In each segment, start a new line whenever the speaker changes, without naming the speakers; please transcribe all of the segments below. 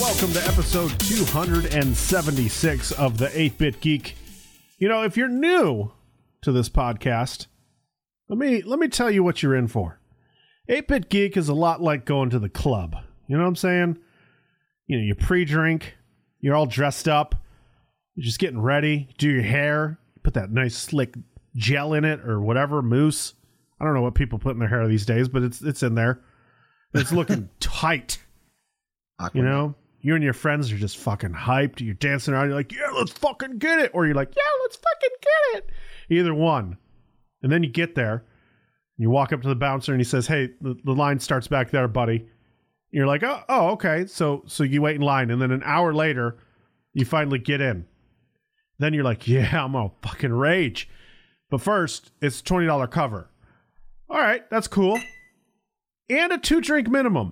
welcome to episode 276 of the 8-Bit Geek. You know, if you're new to this podcast, let me tell you what you're in for. 8-Bit Geek is a lot like going to the club. You know what I'm saying? You know, you pre-drink, you're all dressed up, you're just getting ready, you do your hair, you put that nice slick gel in it or whatever, mousse. I don't know what people put in their hair these days, but it's in there. It's looking tight. Awkward. You know, you and your friends are just fucking hyped. You're dancing around. You're like, yeah, let's fucking get it. Or you're like, yeah, let's fucking get it. Either one. And then you get there. And you walk up to the bouncer and he says, hey, the line starts back there, buddy. And you're like, oh, okay. So you wait in line. And then an hour later, you finally get in. Then you're like, yeah, I'm going to fucking rage. But first, it's $20 cover. All right, that's cool. And a 2-drink minimum.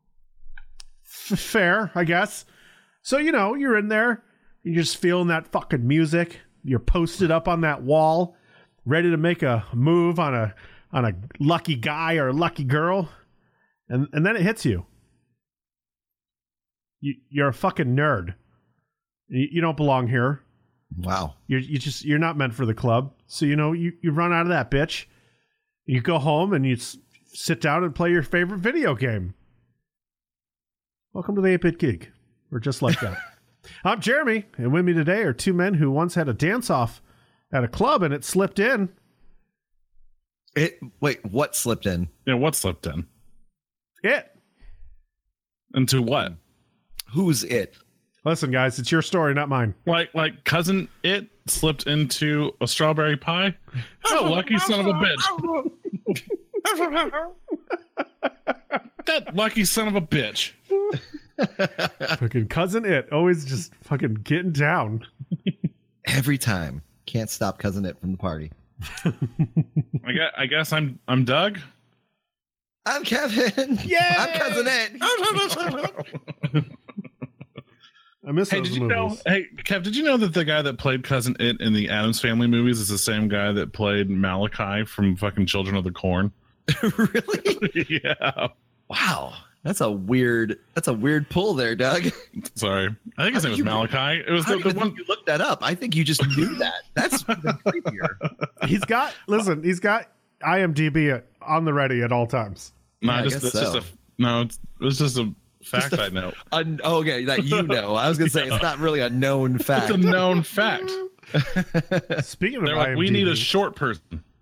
Fair, I guess. So, you know, you're in there. You're just feeling that fucking music. You're posted up on that wall, ready to make a move on a lucky guy or a lucky girl. And then it hits you. You're a fucking nerd. You don't belong here.
Wow.
You're not meant for the club. So, you know, you run out of that bitch. You go home and you sit down and play your favorite video game. Welcome to the 8-Bit Geek. We're just like that. I'm Jeremy, and with me today are two men who once had a dance-off at a club and it slipped in.
Wait, what slipped in?
Yeah, what slipped in?
It.
Into what?
Who's it?
Listen, guys, it's your story, not mine.
Like cousin it slipped into a strawberry pie? Oh, lucky son of a bitch. That lucky son of a bitch.
Fucking cousin it. Always just fucking getting down.
Every time. Can't stop cousin it from the party.
I guess I'm Doug.
I'm Kevin.
Yeah.
I'm cousin it.
I miss those
did you
movies.
know? Hey, Kev, did you know that the guy that played Cousin It in the Addams Family movies is the same guy that played Malachi from fucking Children of the Corn?
Really?
Yeah.
Wow. That's a weird pull there, Doug.
Sorry. I think his name was Malachi. It was the one
you looked that up. I think you just knew that. That's even creepier.
He's got IMDb on the ready at all times.
No,
Yeah,
it's just a fact I know.
Okay, that you know. I was gonna say it's not really a known fact.
It's a known fact.
Speaking of
They're like,
IMDb,
we need a short person.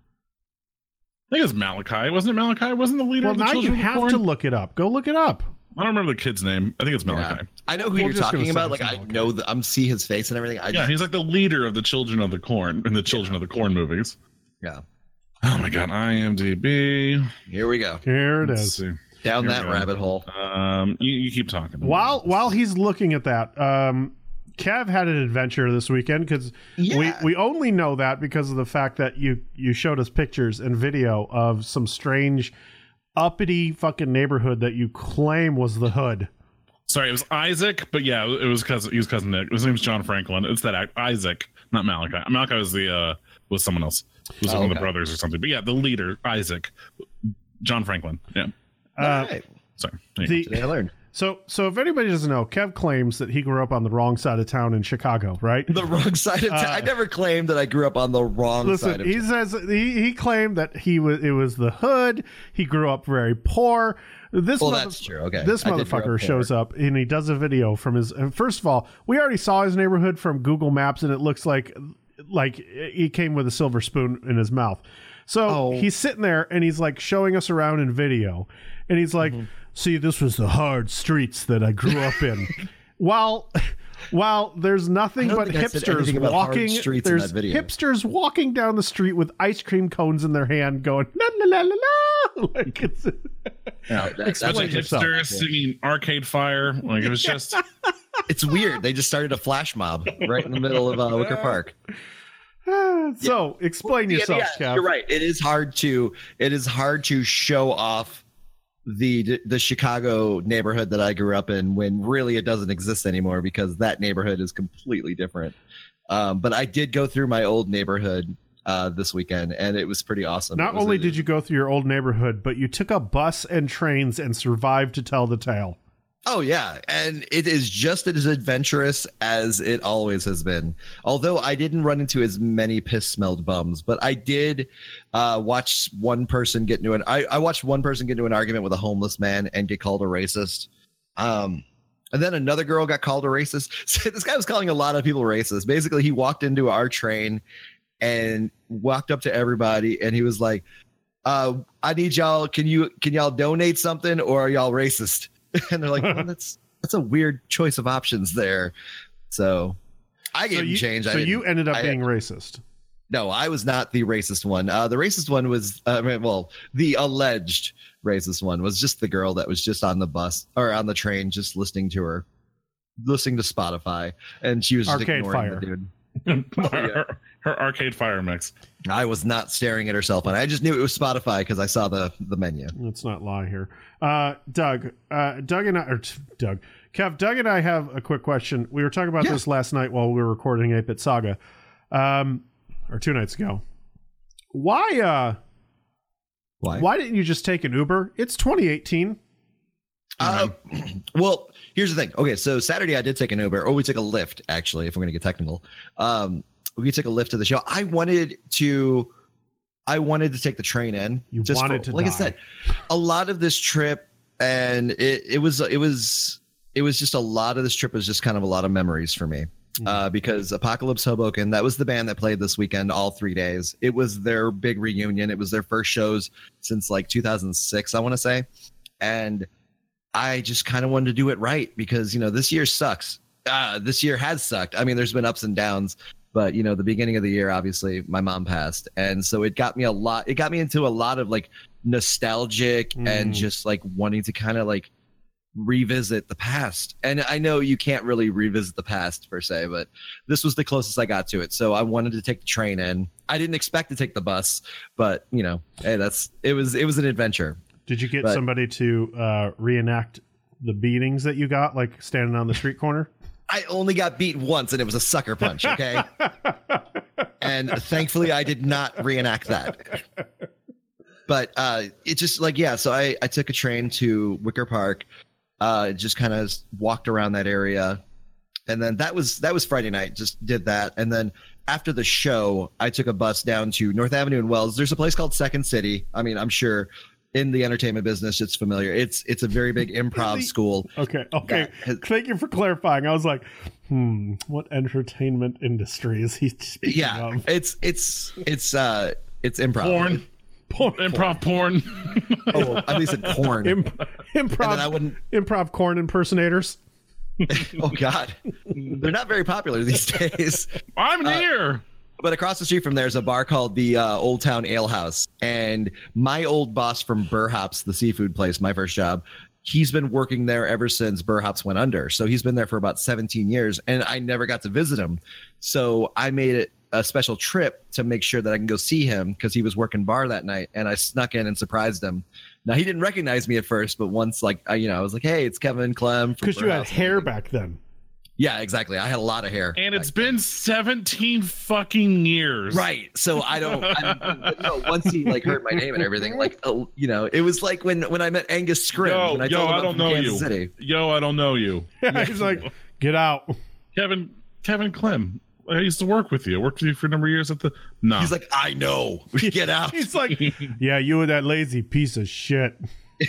I think it's Malachi. Wasn't it Malachi? Wasn't the leader of the
now you
Children of the
have
Corn?
to look it up. Go look it up.
I don't remember the kid's name. I think it's Malachi.
Yeah. I know who
We're
you're
just
talking
gonna
about.
say
Like
it's
I
Malachi.
know that I'm see his face and everything.
Yeah, he's like the leader of the Children of the Corn in the Children of the Corn movies.
Yeah.
Oh my god, IMDb.
Here we go.
Here it
Let's
is.
see.
Down
Here
that
we go.
rabbit hole.
You keep talking.
While he's looking at that, Kev had an adventure this weekend because we only know that because of the fact that you showed us pictures and video of some strange uppity fucking neighborhood that you claim was the hood.
Sorry, it was Isaac, but yeah, it was cousin. He was cousin Nick. His name's John Franklin. It's that Isaac, not Malachi. Malachi was someone else. It was one of the brothers or something. But yeah, the leader, Isaac, John Franklin. Yeah.
Right.
Sorry.
Today I learned.
So if anybody doesn't know, Kev claims that he grew up on the wrong side of town in Chicago, right?
The wrong side of town. I never claimed that I grew up on the wrong side of
he
town.
says he claimed that it was the hood. He grew up very poor.
That's true. Okay.
This
I did grow
motherfucker
up
shows
poor.
up and he does a video from his. And first of all, we already saw his neighborhood from Google Maps, and it looks like he came with a silver spoon in his mouth. So he's sitting there and he's like showing us around in video, and he's like, "See, this was the hard streets that I grew up in." While there's nothing but hipsters walking, there's hipsters walking down the street with ice cream cones in their hand, going la la la la la. Like it's.
That's a hipster singing Arcade Fire. Like it was just.
It's weird. They just started a flash mob right in the middle of Wicker Park.
So explain yourself, Kev.
You're right. It is hard to show off the Chicago neighborhood that I grew up in when really it doesn't exist anymore because that neighborhood is completely different. But I did go through my old neighborhood this weekend, and it was pretty awesome.
Not only did you go through your old neighborhood, but you took a bus and trains and survived to tell the tale.
Oh yeah, and it is just as adventurous as it always has been. Although I didn't run into as many piss-smelled bums, but I did watch one person get into I watched one person get into an argument with a homeless man and get called a racist. And then another girl got called a racist. So this guy was calling a lot of people racist. Basically, he walked into our train and walked up to everybody, and he was like, "I need y'all. Can y'all donate something, or are y'all racist?" And they're like, well, that's a weird choice of options there. So I gave him change.
So you ended up being racist.
No, I was not the racist one. The racist one was, the alleged racist one was just the girl that was just on the bus or on the train, just listening to Spotify, and she was just
Arcade
ignoring
Fire.
the dude.
Her Arcade Fire mix.
I was not staring at her cell phone. I just knew it was Spotify because I saw the menu.
Let's not lie here. Doug and I have a quick question. We were talking about this last night while we were recording 8-Bit Saga, or 2 nights ago. Why didn't you just take an Uber? It's 2018.
Well, here's the thing. Okay, so Saturday I did take an Uber, or we took a Lyft, actually, if we're going to get technical. We took a Lyft to the show. I wanted to take the train in. I said, a lot of this trip, and it was just a lot of this trip was just kind of a lot of memories for me. Because Apocalypse Hoboken, that was the band that played this weekend all 3 days. It was their big reunion. It was their first shows since like 2006, I want to say. And I just kind of wanted to do it right because, this year sucks. This year has sucked. I mean, there's been ups and downs, but the beginning of the year, obviously my mom passed. And so it got me into a lot of like nostalgic and just like wanting to kind of like revisit the past. And I know you can't really revisit the past per se, but this was the closest I got to it. So I wanted to take the train in. I didn't expect to take the bus, but hey, it was an adventure.
Did you get somebody to reenact the beatings that you got, like standing on the street corner?
I only got beat once, and it was a sucker punch, okay? And thankfully, I did not reenact that. But it just so I took a train to Wicker Park, just kind of walked around that area. And then that was Friday night, just did that. And then after the show, I took a bus down to North Avenue in Wells. There's a place called Second City. I mean, I'm sure in the entertainment business, it's familiar. It's a very big improv school.
Okay. Thank you for clarifying. I was like, what entertainment industry is he speaking of?
It's improv.
Improv porn.
Oh, at least it's porn.
Improv corn impersonators.
Oh God, they're not very popular these days.
I'm here.
But across the street from there is a bar called the Old Town Ale House. And my old boss from Burr Hops, the seafood place, my first job, he's been working there ever since Burr Hops went under. So he's been there for about 17 years, and I never got to visit him. So I made it a special trip to make sure that I can go see him because he was working bar that night, and I snuck in and surprised him. Now, he didn't recognize me at first, but once, I was like, hey, it's Kevin Clem.
Because you had hair back then.
Yeah, exactly. I had a lot of hair.
And it's been 17 fucking years.
Right. So once he heard my name and everything, it was like when I met Angus Scrimm.
I don't know you. City. I don't know you.
He's like, get out.
Kevin Clem. I used to work with you. I worked with you for a number of years No.
He's like, I know. Get out.
He's like, yeah, you were that lazy piece of shit.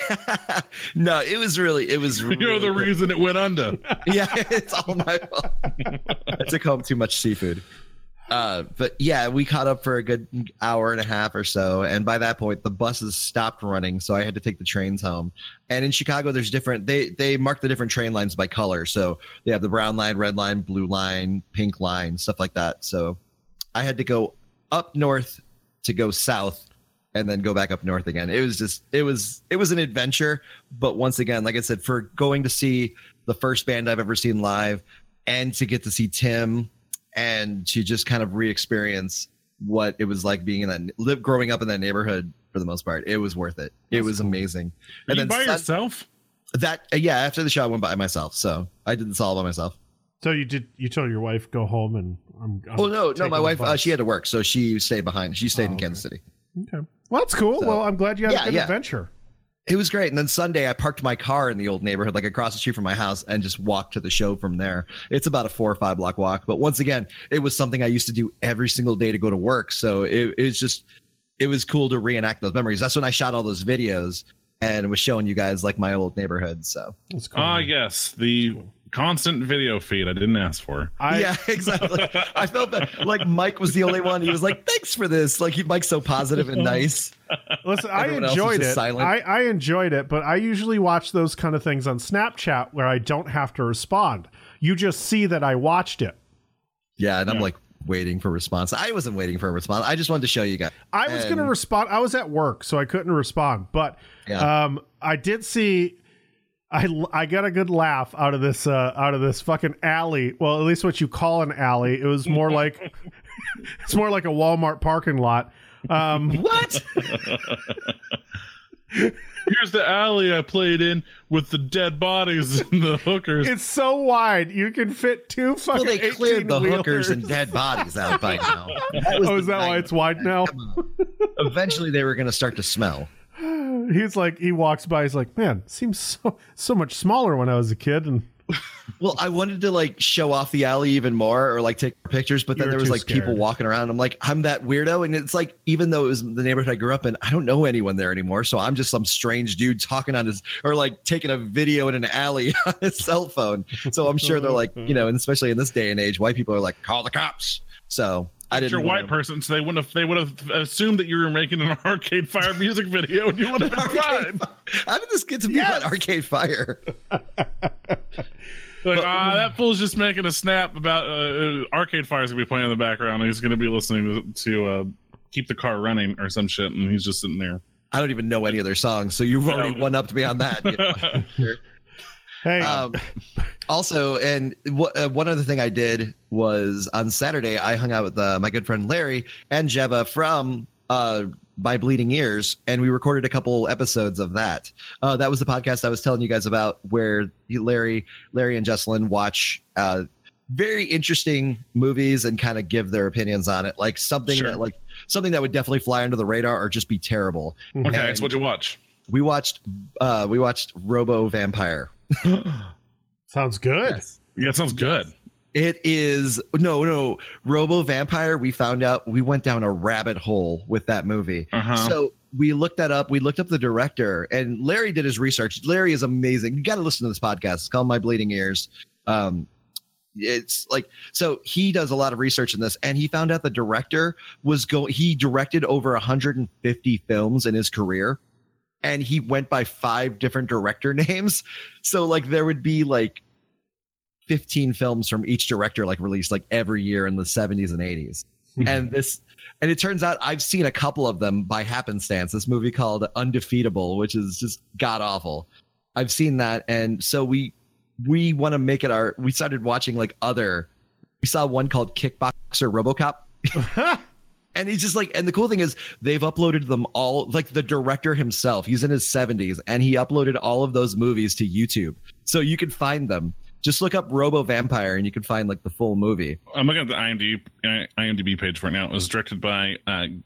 No, it was really
You're the
cool.
reason it went under.
Yeah, it's all my fault. I took home too much seafood. But yeah, we caught up for a good hour and a half or so, and by that point the buses stopped running, so I had to take the trains home. And in Chicago there's different, they mark the different train lines by color, so they have the brown line, red line, blue line, pink line, stuff like that. So I had to go up north to go south and then go back up north again. It was an adventure, but once again, like I said, for going to see the first band I've ever seen live and to get to see Tim and to just kind of re-experience what it was like being growing up in that neighborhood for the most part, it was worth it. It was amazing.
And then by yourself?
After the show I went by myself, so I did this all by myself.
So you told your wife go home and I'm
no, my wife she had to work, so she stayed behind. She stayed in Kansas City.
Okay. Well, that's cool. Well, I'm glad you had a good adventure.
It was great. And then Sunday, I parked my car in the old neighborhood, like across the street from my house, and just walked to the show from there. It's about a 4 or 5 block walk. But once again, it was something I used to do every single day to go to work. So it was cool to reenact those memories. That's when I shot all those videos and was showing you guys like my old neighborhood. So
That's cool.
Yes, the constant video feed I didn't ask for.
Yeah, exactly. I felt that like Mike was the only one. He was like, "Thanks for this." Like Mike's so positive and nice.
Listen, I
Everyone else was
enjoyed
just
it.
silent.
I enjoyed it, but I usually watch those kind of things on Snapchat where I don't have to respond. You just see that I watched it.
Yeah, and I'm like waiting for a response. I wasn't waiting for a response. I just wanted to show you guys.
I was going to respond. I was at work, so I couldn't respond. But I did see. I got a good laugh out of this fucking alley. Well, at least what you call an alley. It was more like it's more like a Walmart parking lot.
What?
Here's the alley I played in with the dead bodies and the hookers.
It's so wide you can fit 2 fucking.
Well, they cleared the
18-wheelers.
hookers and dead bodies out by now.
Is that why it's wide now?
Eventually, they were going to start to smell.
He's like, he walks by. He's like, man, seems so much smaller when I was a kid. And
Well, I wanted to like show off the alley even more or like take pictures, but then
You were
there was
too
like people
scared.
walking around. I'm like, I'm that weirdo. And it's like, even though it was the neighborhood I grew up in, I don't know anyone there anymore. So I'm just some strange dude talking on his or like taking a video in an alley on his cell phone. So I'm sure they're like, you know, and especially in this day and age, white people are like, call the cops. So I didn't.
You're a white person, so they would have assumed that you were making an Arcade Fire music video, and you would have been fine.
How did this get to be about Arcade Fire?
Like, that fool's just making a snap about Arcade Fire's gonna be playing in the background. And he's gonna be listening to Keep the Car Running or some shit, and he's just sitting there.
I don't even know any of their songs, so you've already one-upped me on that. You know?
hey,
Also, and one other thing I did was on Saturday, I hung out with my good friend Larry and Jeva from My Bleeding Ears, and we recorded a couple episodes of that. That was the podcast I was telling you guys about, where Larry and Jesselyn watch very interesting movies and kind of give their opinions on it, like something
Sure.
that would definitely fly under the radar or just be terrible.
Okay,
And
that's what you watch.
we watched Robo Vampire.
sounds good.
Yeah, it sounds good.
It is no Robo Vampire. We found out, we went down a rabbit hole with that movie. So we looked that up. We looked up the director, and Larry did his research. Larry is amazing. You got to listen to this podcast. It's called My Bleeding Ears. It's like, so he does a lot of research in this, and he found out the director he directed over 150 films in his career, and he went by 5 different director names. So like there would be like 15 films from each director like released like every year in the 70s and 80s. And it turns out I've seen a couple of them by happenstance. This movie called Undefeatable, which is just god awful. I've seen that, and so we want to make it we started watching like we saw one called Kickboxer RoboCop. And he's just like, and the cool thing is they've uploaded them all, like the director himself, he's in his 70s, and he uploaded all of those movies to YouTube. So you can find them. Just look up Robo Vampire and you can find like the full movie.
I'm looking at the IMDb page right now. It was directed by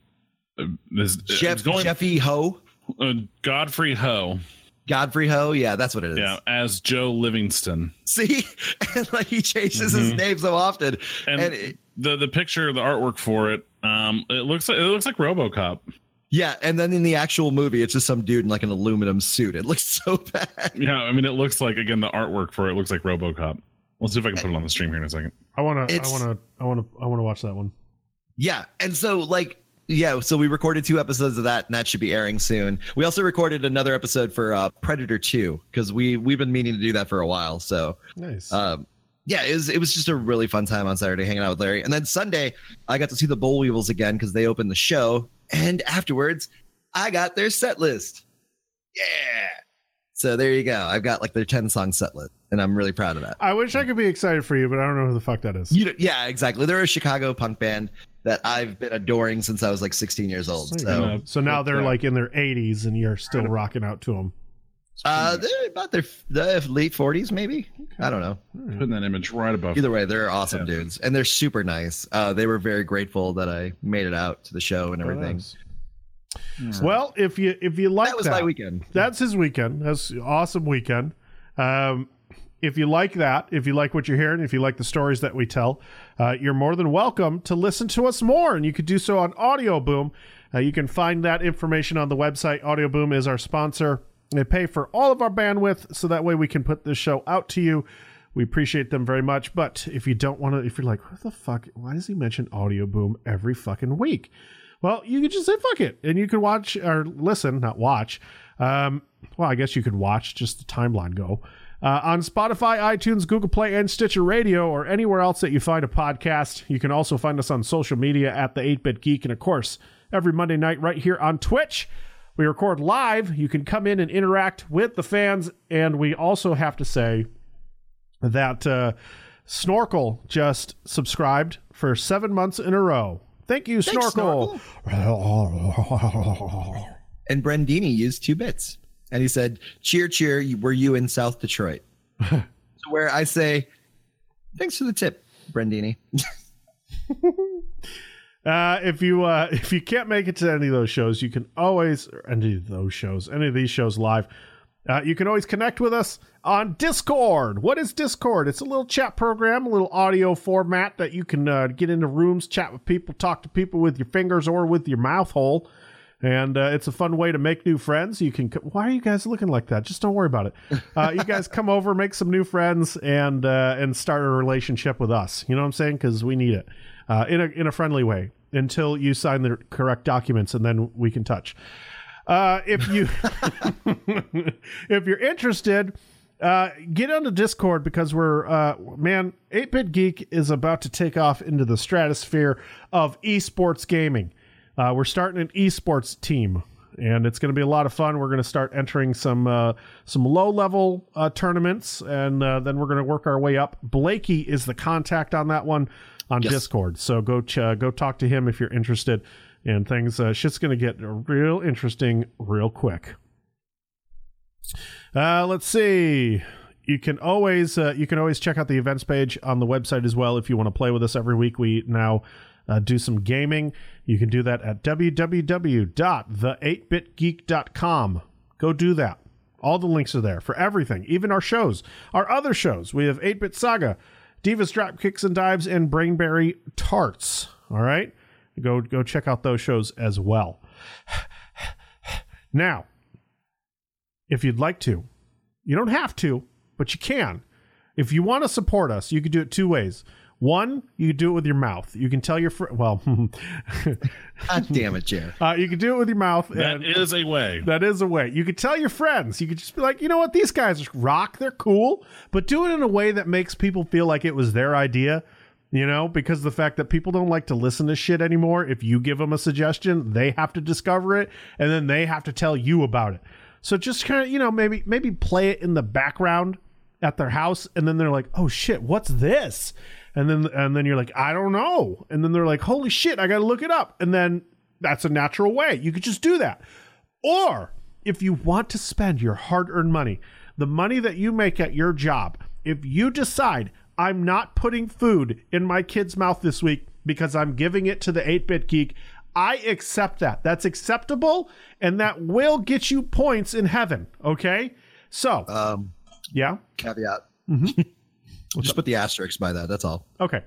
Jeffy Ho.
Godfrey Ho.
Godfrey Ho, yeah, that's what it is.
Yeah, as Joe Livingston.
See, and like he changes his name so often.
And the picture, the artwork for it, it looks like RoboCop.
Yeah, and then in the actual movie, it's just some dude in like an aluminum suit. It looks so bad.
Yeah, I mean, it looks like, again, the artwork for it looks like RoboCop. Let's see if I can put it on the stream here in a second.
I want to watch that one.
Yeah, and so like, yeah, so we recorded 2 episodes of that, and that should be airing soon. We also recorded another episode for Predator 2 because we've been meaning to do that for a while. So
Nice.
yeah, it was just a really fun time on Saturday hanging out with Larry. And then Sunday, I got to see the Boll Weevils again because they opened the show. And afterwards, I got their set list. Yeah. So there you go. I've got like their 10-song set list, and I'm really proud of that.
I wish I could be excited for you, but I don't know who the fuck that is.
Yeah, exactly. They're a Chicago punk band that I've been adoring since I was like 16 years old.
So now they're like in their 80s, and you're still rocking out to them.
They're about their late 40s, maybe. Okay. I don't know.
Putting that image right above.
Either way, they're awesome dudes, and they're super nice. They were very grateful that I made it out to the show and everything.
Nice. Well, if you like
that was my weekend.
That's his weekend. That's an awesome weekend. If you like that, if you like what you're hearing, if you like the stories that we tell, you're more than welcome to listen to us more, and you could do so on Audio Boom. You can find that information on the website. Audio Boom is our sponsor. They pay for all of our bandwidth, so that way we can put this show out to you. We appreciate them very much. But if you don't want to, if you're like, what the fuck? Why does he mention Audio Boom every fucking week? Well, you could just say fuck it, and you can watch or listen, not watch. Well, I guess you could watch, just the timeline go. On Spotify, iTunes, Google Play, and Stitcher Radio, or anywhere else that you find a podcast. You can also find us on social media at the 8-Bit Geek, and of course, every Monday night right here on Twitch. We record live. You can come in and interact with the fans, and we also have to say that Snorkel just subscribed for 7 months in a row. Thank you, Snorkel.
And Brandini used 2 bits. And he said, cheer, cheer, were you in South Detroit? So where I say, thanks for the tip, Brandini.
If you can't make it to any of those shows, you can always, any of these shows live, you can always connect with us on Discord. What is Discord? It's a little chat program, a little audio format that you can get into rooms, chat with people, talk to people with your fingers or with your mouth hole. And it's a fun way to make new friends. You can. Why are you guys looking like that? Just don't worry about it. You guys come over, make some new friends, and start a relationship with us. You know what I'm saying? Because we need it in a friendly way until you sign the correct documents, and then we can touch. If you're interested, get on the Discord, because we're 8-Bit Geek is about to take off into the stratosphere of esports gaming. We're starting an esports team, and it's going to be a lot of fun. We're going to start entering some low-level tournaments, and then we're going to work our way up. Blakey is the contact on that one on Discord, so go talk to him if you're interested. And things, shit's going to get real interesting real quick. Let's see. You can always check out the events page on the website as well if you want to play with us every week. We now do some gaming. You can do that at www.the8bitgeek.com. Go do that. All the links are there for everything, even our shows, our other shows. We have 8-Bit Saga, Divas Drop Kicks and Dives, and Brainberry Tarts. All right, go check out those shows as well. Now, if you'd like to, you don't have to, but you can. If you want to support us, you can do it 2 ways. One, you can do it with your mouth. You can tell your friend. Well,
God damn it, Jeff.
You can do it with your mouth.
That is a way.
That is a way. You can tell your friends. You could just be like, you know what? These guys rock. They're cool. But do it in a way that makes people feel like it was their idea. You know, because the fact that people don't like to listen to shit anymore. If you give them a suggestion, they have to discover it, and then they have to tell you about it. So just kind of, you know, maybe play it in the background at their house, and then they're like, oh shit, what's this? And then you're like, I don't know. And then they're like, holy shit, I got to look it up. And then that's a natural way. You could just do that. Or if you want to spend your hard-earned money, the money that you make at your job, if you decide, I'm not putting food in my kid's mouth this week because I'm giving it to the 8-Bit Geek, I accept that. That's acceptable, and that will get you points in heaven. Okay? So, yeah?
Caveat.
Mm-hmm.
Just put the asterisk by that. That's all.
Okay.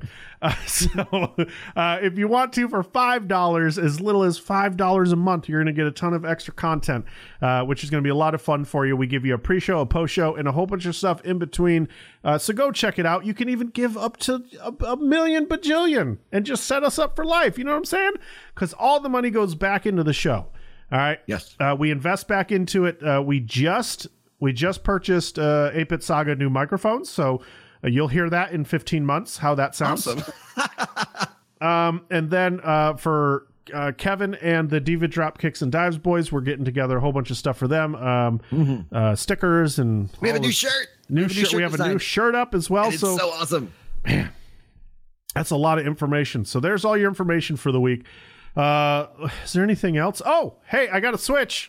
If you want to, for $5, as little as $5 a month, you're going to get a ton of extra content, which is going to be a lot of fun for you. We give you a pre-show, a post-show, and a whole bunch of stuff in between. So go check it out. You can even give up to a million bajillion and just set us up for life. You know what I'm saying? Because all the money goes back into the show. All right.
Yes.
We invest back into it. We just purchased 8-Bit Saga new microphones. So you'll hear that in 15 months, how that sounds.
Awesome.
And then for Kevin and the Diva Drop Kicks and Dives boys, we're getting together a whole bunch of stuff for them. Stickers and...
We have a new shirt.
We have a new shirt up as well.
And it's so awesome.
Man, that's a lot of information. So there's all your information for the week. Is there anything else? Oh, hey, I got a Switch.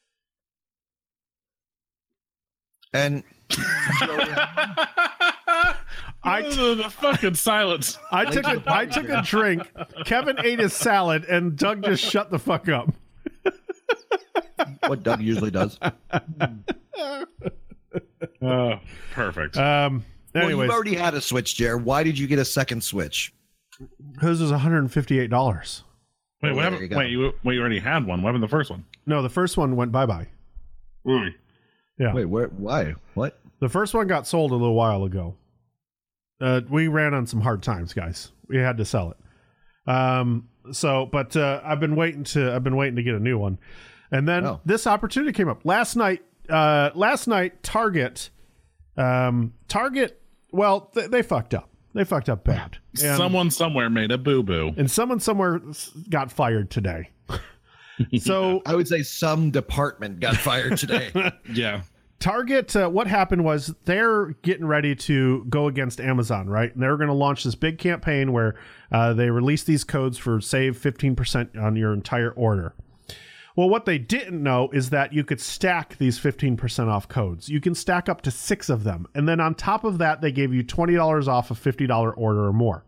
And...
the fucking silence.
I took a drink. Kevin ate his salad, and Doug just shut the fuck up.
what Doug usually does.
Perfect.
Well,
Anyways,
you've already had a Switch, Jared. Why did you get a second Switch?
hers was $158.
Wait, what
there
happened?
you go.
Wait, you already had one. What happened to the first one?
No, the first one went bye-bye.
Really?
Yeah.
Wait, where? Why? What?
The first one got sold a little while ago. We ran on some hard times, guys. We had to sell it. But I've been waiting to get a new one. And then this opportunity came up last night. Target, well, they fucked up. They fucked up bad. And
Someone somewhere made a boo-boo.
And someone somewhere got fired today. So
I would say some department got fired today.
Yeah.
Target, what happened was they're getting ready to go against Amazon, right? And they're going to launch this big campaign where they release these codes for save 15% on your entire order. Well, what they didn't know is that you could stack these 15% off codes. You can stack up to 6 of them. And then on top of that, they gave you $20 off a $50 order or more.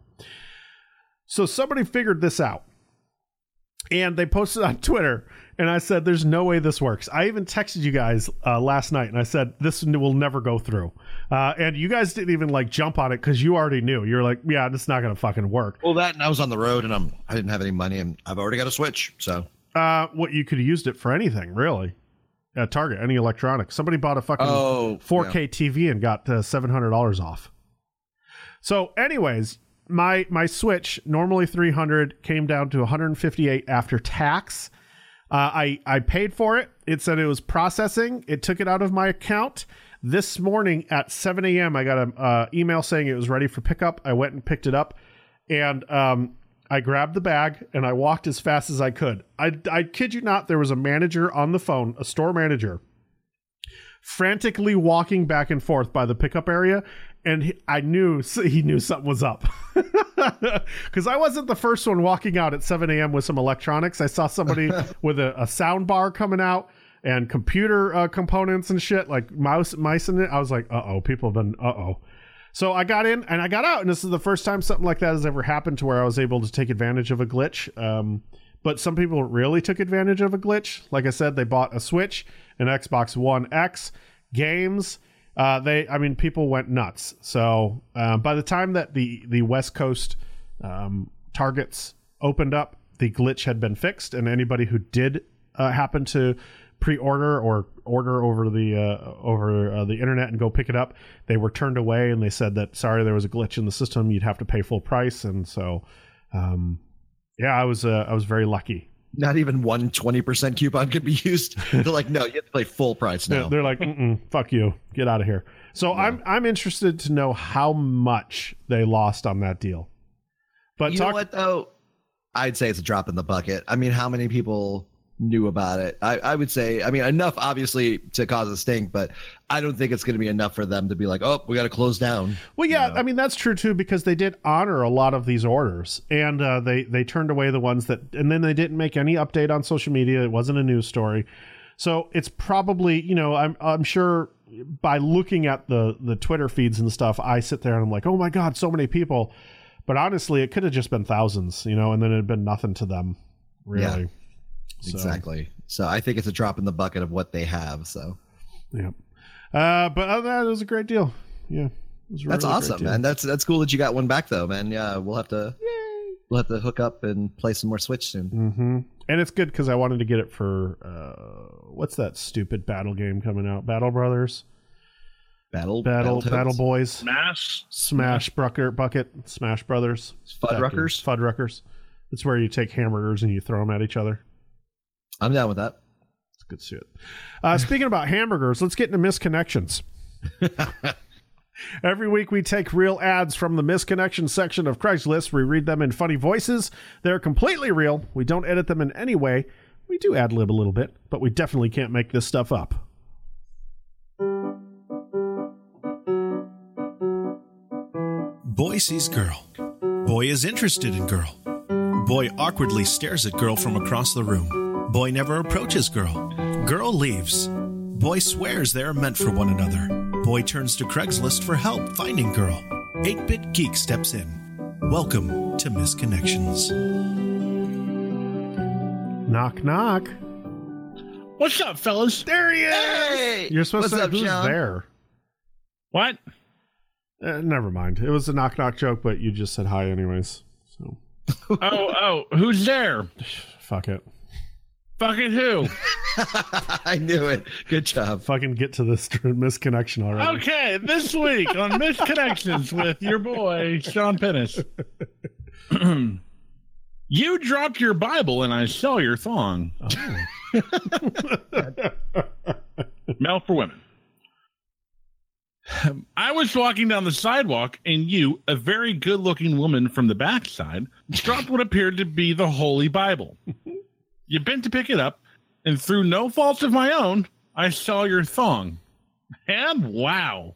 So somebody figured this out. And they posted on Twitter, and I said, there's no way this works. I even texted you guys last night, and I said, this will never go through. And you guys didn't even like jump on it because you already knew. You're like, yeah, this is not going to fucking work.
Well, that, and I was on the road, and I didn't have any money, and I've already got a Switch, so.
What you could have used it for anything, really. At Target, any electronics. Somebody bought a fucking 4K TV and got $700 off. So anyways, my Switch, normally $300, came down to $158 after tax. I paid for it. It said it was processing. It took it out of my account. This morning at 7 a.m., I got an email saying it was ready for pickup. I went and picked it up, and I grabbed the bag, and I walked as fast as I could. I kid you not, there was a manager on the phone, a store manager, frantically walking back and forth by the pickup area, and I knew he knew something was up. Because I wasn't the first one walking out at 7 a.m. with some electronics. I saw somebody with a sound bar coming out and computer components and shit, like mice in it. I was like, uh-oh, people have been, uh-oh. So I got in and I got out, and this is the first time something like that has ever happened to where I was able to take advantage of a glitch. But some people really took advantage of a glitch. Like I said, they bought a Switch, an Xbox One X, games. People went nuts. So by the time that the West Coast Targets opened up, the glitch had been fixed, and anybody who did happen to pre-order or order over the internet and go pick it up, they were turned away, and they said that sorry, there was a glitch in the system, you'd have to pay full price. And so I was very lucky. Not
even 20% coupon could be used. They're like, no, you have to pay full price now.
They're like, fuck you, get out of here. So yeah. I'm interested to know how much they lost on that deal. But
you know what though, I'd say it's a drop in the bucket. I mean, how many people knew about it? I would say, I mean, enough obviously to cause a stink, but I don't think it's going to be enough for them to be like, oh, we got to close down.
Well, yeah, I mean, that's true too, because they did honor a lot of these orders, and they turned away the ones that, and then they didn't make any update on social media. It wasn't a news story. So it's probably, I'm sure by looking at the Twitter feeds and stuff, I sit there and I'm like, oh my God, so many people. But honestly, it could have just been thousands, and then it had been nothing to them, really.
Yeah. Exactly. So I think it's a drop in the bucket of what they have. So,
yeah. But other than that, it was a great deal. Yeah, it was
that's really awesome, man. That's cool that you got one back, though, man. Yeah, we'll have to hook up and play some more Switch soon.
Mm-hmm. And it's good because I wanted to get it for what's that stupid battle game coming out? Battle Brothers. Battle Boys. Smash Bucket. Smash Brothers. Fuddruckers. It's where you take hamburgers and you throw them at each other.
I'm down with that.
It's good shit. Speaking about hamburgers, let's get into misconnections. Every week we take real ads from the misconnection section of Craigslist. We read them in funny voices. They're completely real. We don't edit them in any way. We do ad-lib a little bit, but we definitely can't make this stuff up.
Boy sees girl. Boy is interested in girl. Boy awkwardly stares at girl from across the room. Boy never approaches girl. Girl leaves. Boy swears they are meant for one another. Boy turns to Craigslist for help finding girl. 8-Bit Geek steps in. Welcome to Misconnections.
Knock, knock.
What's up, fellas?
There he is.
Hey!
You're supposed
What's
to say
up,
who's
Sean?
there.
What?
Never mind. It was a knock joke, but you just said hi anyways. So
Oh, who's there?
fuck it.
Fucking who?
I knew it. Good job.
Fucking get to this misconnection already.
Okay, this week on Misconnections with your boy, Sean Pennis. You dropped your Bible and I saw your thong.
Oh.
Male for women. I was walking down the sidewalk and you, a very good-looking woman from the backside, dropped what appeared to be the Holy Bible. You bent to pick it up, and through no fault of my own, I saw your thong. And wow.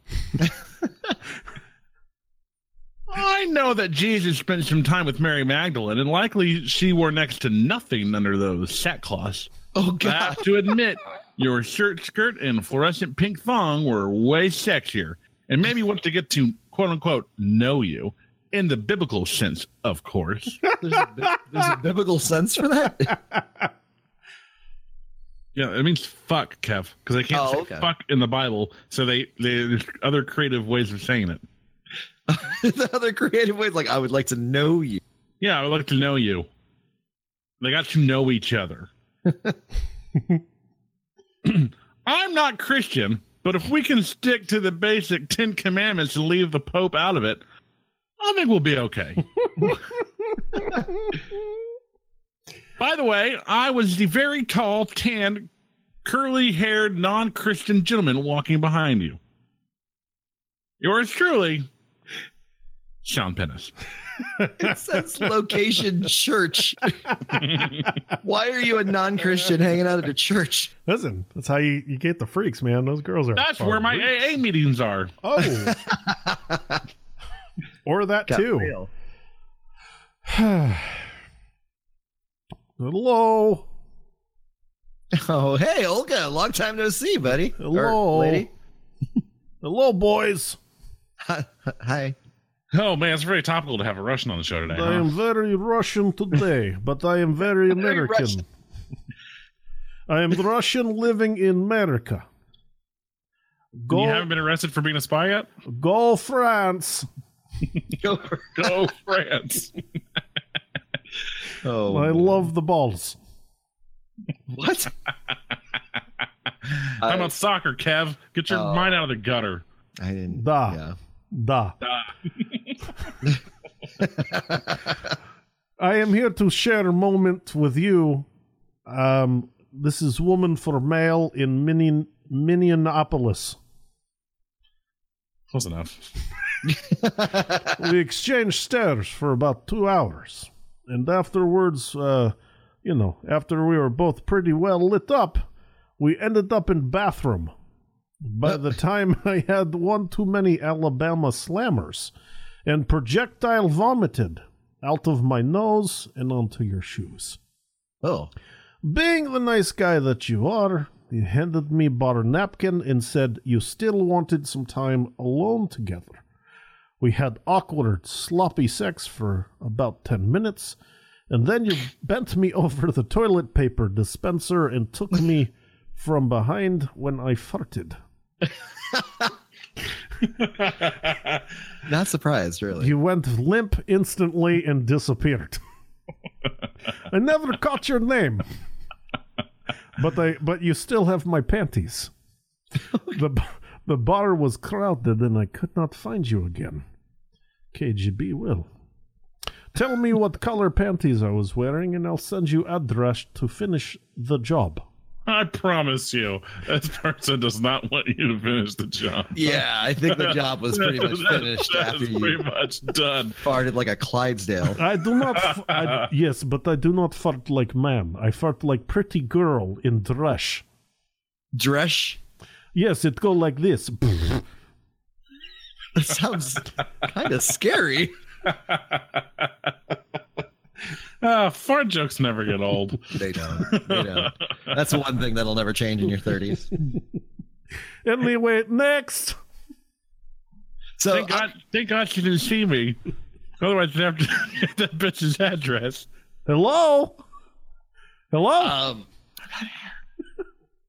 I know that Jesus spent some time with Mary Magdalene, and likely she wore next to nothing under those sackcloths.
Oh,
I
God.
have to admit, your shirt, skirt, and fluorescent pink thong were way sexier, and maybe want to get to, quote-unquote, know you, in the biblical sense, of course.
There's a biblical sense for that?
Yeah, it means fuck, Kev, because they can't say
okay.
fuck in the Bible, so there's other creative ways of saying it.
The other creative ways, like, I would like to know you.
Yeah, I would like to know you. They got to know each other. I'm not Christian, but if we can stick to the basic 10 Commandments and leave the Pope out of it, I think we'll be okay. By the way, I was the very tall, tan, curly-haired, non-Christian gentleman walking behind you. Yours truly, Sean Pennis.
It says location church. Why are you a non-Christian hanging out at a church?
Listen, that's how you get the freaks, man. Those girls are.
That's where my AA meetings are.
Oh. Or that
Got
too.
real.
Hello.
Oh, hey, Olga. Long time no see, buddy.
Hello.
Or lady.
Hello, boys.
Hi.
Oh, man, it's very topical to have a Russian on the show today.
I am
Huh?
very Russian today, but I am very American.
Russian.
I am Russian living in America.
You haven't been arrested for being a spy yet?
Go France.
Go.
Go France.
Oh,
I love the balls.
what?
How about soccer, Kev? Get your
Oh.
mind out of the gutter.
I didn't.
Da.
Yeah.
Da. I am here to share a moment with you. This is Woman for Male in Minneapolis.
Close enough.
We exchanged stares for about 2 hours. And afterwards, after we were both pretty well lit up, we ended up in bathroom. By the time I had one too many Alabama slammers and projectile vomited out of my nose and onto your shoes.
Oh.
Being the nice guy that you are, he handed me bar napkin and said you still wanted some time alone together. We had awkward, sloppy sex for about 10 minutes, and then you bent me over the toilet paper dispenser and took me from behind when I farted.
Not surprised, really.
You went limp instantly and disappeared. I never caught your name. But you still have my panties. The bar was crowded and I could not find you again. KGB will. Tell me what color panties I was wearing and I'll send you address to finish the job.
I promise you, this person does not want you to finish the job.
Yeah, I think the job was pretty much finished
That
after
is
you
pretty much done.
farted like a Clydesdale.
I do not. Yes, but I do not fart like man. I fart like pretty girl in dress.
Dresh?
Yes, it go like this.
That sounds kind of scary.
Fart jokes never get old.
They don't. They don't. That's one thing that'll never change in your 30s.
Anyway, next.
So
Thank God she didn't see me. Otherwise, I'd have to get that bitch's address.
Hello? Hello?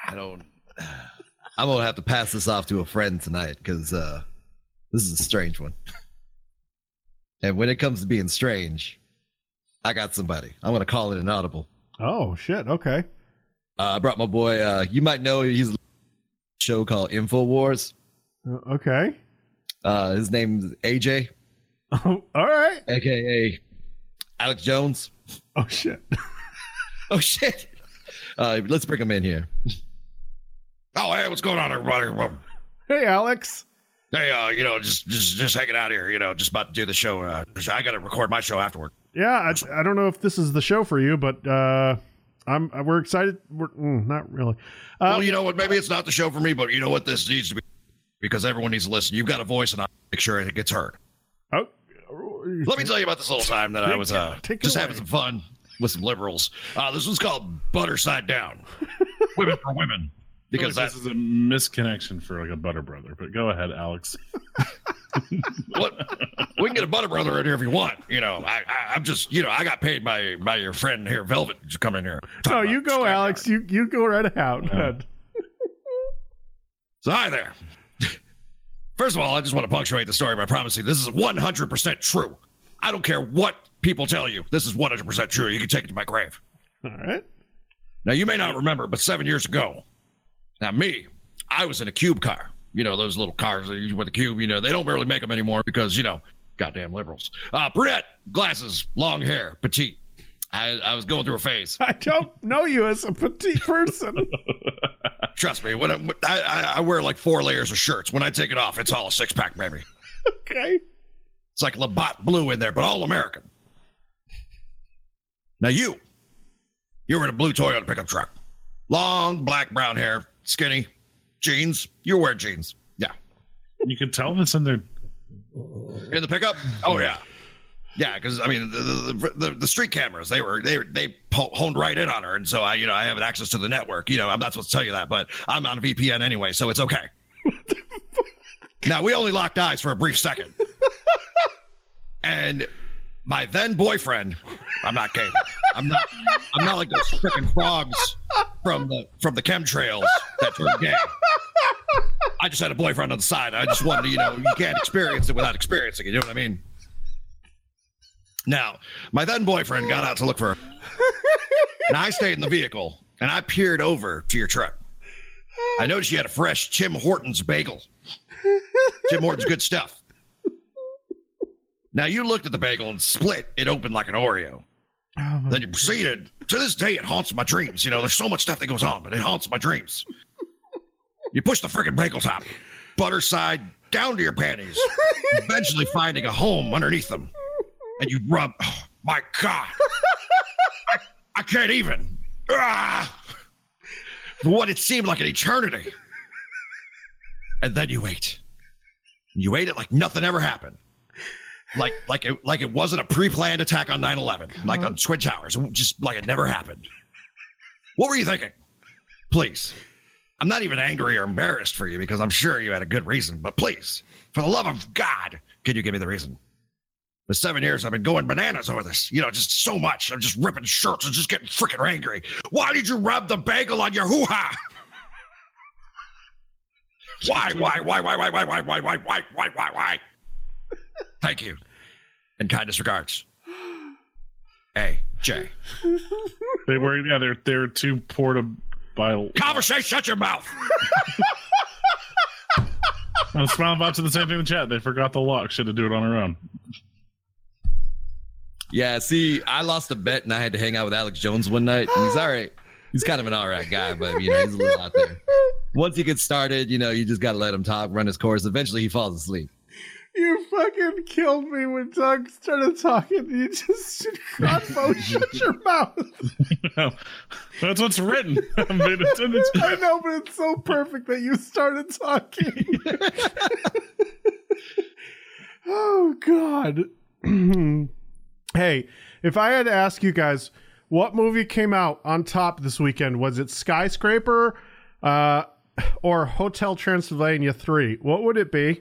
I'm gonna have to pass this off to a friend tonight because this is a strange one. And when it comes to being strange, I got somebody. I'm gonna call it an audible.
Oh shit! Okay.
I brought my boy. You might know he's a show called InfoWars.
Okay.
His name's AJ.
Oh, all right.
AKA Alex Jones.
Oh shit.
Oh shit. Let's bring him in here.
Oh, hey, what's going on, everybody?
Hey, Alex.
Hey, just hanging out here. Just about to do the show. I got to record my show afterward.
Yeah, I don't know if this is the show for you, but we're excited. Not really.
Well, you know what? Maybe it's not the show for me, but you know what? This needs to be because everyone needs to listen. You've got a voice, and I'll make sure it gets heard.
Oh,
Let me tell you about this little time that I was just having some fun with some liberals. This one's called Butter Side Down. Women for Women.
Because this is a misconnection for like a Butter Brother, but go ahead, Alex.
What? We can get a Butter Brother in here if you want. I'm just, I got paid by your friend here, Velvet, to come in here.
No, you go, Alex. You go right out.
Yeah.
So hi there. First of all, I just want to punctuate the story by promising this is 100% true. I don't care what people tell you. This is 100% true. You can take it to my grave.
All right.
Now, you may not remember, but 7 years ago, now I was in a cube car. Those little cars that you with the cube, they don't really make them anymore because, goddamn liberals. Brunette, glasses, long hair, petite. I was going through a phase.
I don't know you as a petite person.
Trust me, when I wear like 4 layers of shirts. When I take it off, it's all a 6-pack, baby.
Okay.
It's like Labatt Blue in there, but all American. Now you were in a blue Toyota pickup truck. Long, black, brown hair, skinny, jeans. You wear jeans. Yeah.
You can tell this in their...
In the pickup? Oh, yeah. Yeah, because, the street cameras, they honed right in on her. And so, I have access to the network. I'm not supposed to tell you that, but I'm on a VPN anyway, so it's okay. Now, we only locked eyes for a brief second. And my then boyfriend, I'm not kidding. I'm not like those freaking frogs from the chemtrails that turn gay. I just had a boyfriend on the side. I just wanted to, you can't experience it without experiencing it. You know what I mean? Now, my then boyfriend got out to look for her. And I stayed in the vehicle and I peered over to your truck. I noticed you had a fresh Tim Hortons bagel. Tim Hortons good stuff. Now, you looked at the bagel and split it open like an Oreo. Then you proceeded. To this day, it haunts my dreams. There's so much stuff that goes on, but it haunts my dreams. You push the freaking bagel top, butter side down to your panties, eventually finding a home underneath them. And you rub, oh my God. I can't even. For what it seemed like an eternity. And then you ate. You ate it like nothing ever happened. Like it wasn't a pre-planned attack on 9/11, like on Twin Towers, just like it never happened. What were you thinking? Please. I'm not even angry or embarrassed for you because I'm sure you had a good reason, but please, for the love of God, can you give me the reason? For 7 years, I've been going bananas over this. Just so much. I'm just ripping shirts and just getting freaking angry. Why did you rub the bagel on your hoo-ha? Why? Thank you. And kindest regards. AJ.
They're too portable.
Conversation, shut your mouth.
I was smiling about to the same thing in the chat. They forgot the lock. Should have do it on her own.
Yeah, see, I lost a bet and I had to hang out with Alex Jones one night. And he's all right. He's kind of an all right guy, but he's a little out there. Once he gets started, you just got to let him talk, run his course. Eventually, he falls asleep.
You fucking killed me when Doug started talking. You just shut your mouth.
No, that's what's written.
I know, but it's so perfect that you started talking. Oh, God. Hey, if I had to ask you guys, what movie came out on top this weekend? Was it Skyscraper or Hotel Transylvania 3? What would it be?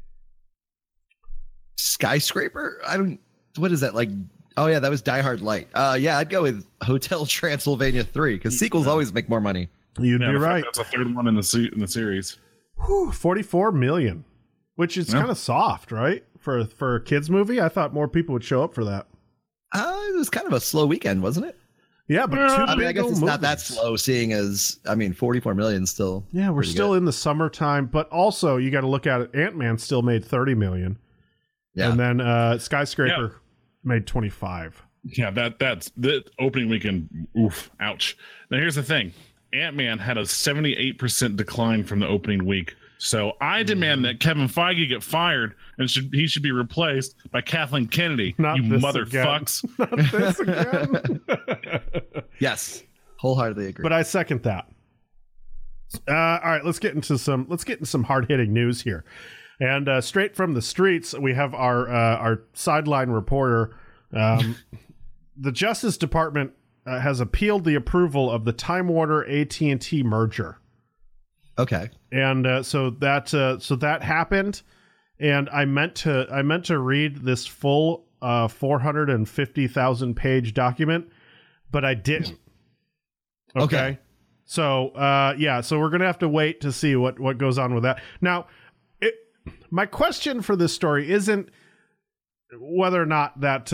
Skyscraper? What is that like? Oh yeah, that was Die Hard Light. Yeah, I'd go with Hotel Transylvania 3 because sequels always make more money.
You'd be
the fact
right.
That's a third one in the series.
Whew, 44 million, which is kind of soft, right? For a kids movie, I thought more people would show up for that.
It was kind of a slow weekend, wasn't it?
Yeah, but
I guess it's not that slow, seeing as 44 million still.
Yeah, we're still in the summertime, but also you got to look at it. Ant-Man still made 30 million. Yeah. And then Skyscraper made 25.
Yeah, that's the opening weekend. Oof, ouch. Now here's the thing. Ant-Man had a 78% decline from the opening week. So I demand that Kevin Feige get fired and he should be replaced by Kathleen Kennedy.
Not
you
this
motherfucks.
Not this again.
Yes, wholeheartedly agree.
But I second that. All right, let's get into some hard-hitting news here. And straight from the streets, we have our sideline reporter. The Justice Department has appealed the approval of the Time Warner AT&T merger.
Okay.
And so that happened, and I meant to read this full 450,000 page document, but I didn't. Okay. So so we're gonna have to wait to see what goes on with that. Now, my question for this story isn't whether or not that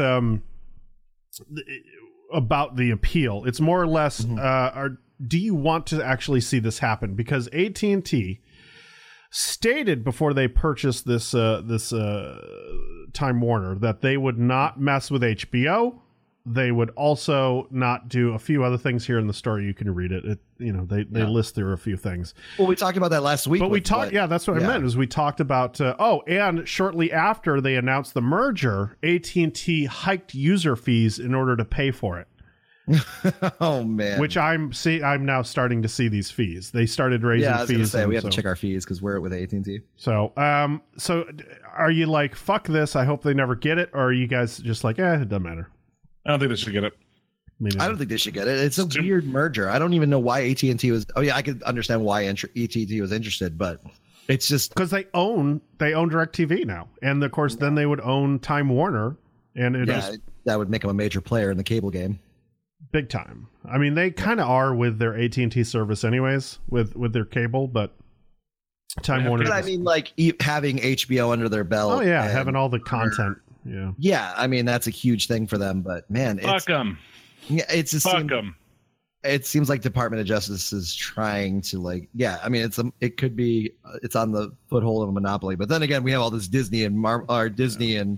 about the appeal. It's more or less do you want to actually see this happen? Because AT&T stated before they purchased this Time Warner that they would not mess with HBO. They would also not do a few other things here in the story. You can read it. They list there a few things.
Well, we talked about that last week.
But we talked. Yeah, that's what I meant. Is we talked about. And shortly after they announced the merger, AT&T hiked user fees in order to pay for it.
Oh man!
Which I'm now starting to see these fees. They started raising fees.
I was going to say we have to check our fees because we're with AT&T.
So are you like, fuck this? I hope they never get it, or are you guys just like, it doesn't matter?
I don't think they should get it.
I don't think they should get it. It's a weird merger. I don't even know why AT&T was. Oh yeah, I could understand why AT&T was interested, but it's just
because they own DirecTV now, and of course then they would own Time Warner, and
that would make them a major player in the cable game.
Big time. I mean, they kind of are with their AT&T service anyways, with their cable, but Time Warner.
But I mean, like having HBO under their belt.
Oh yeah, having all the content. Yeah.
Yeah, I mean that's a huge thing for them. But man,
fuck them.
Yeah, it's just
fuck them.
It seems like Department of Justice is trying to it could be it's on the foothold of a monopoly. But then again, we have all this Disney and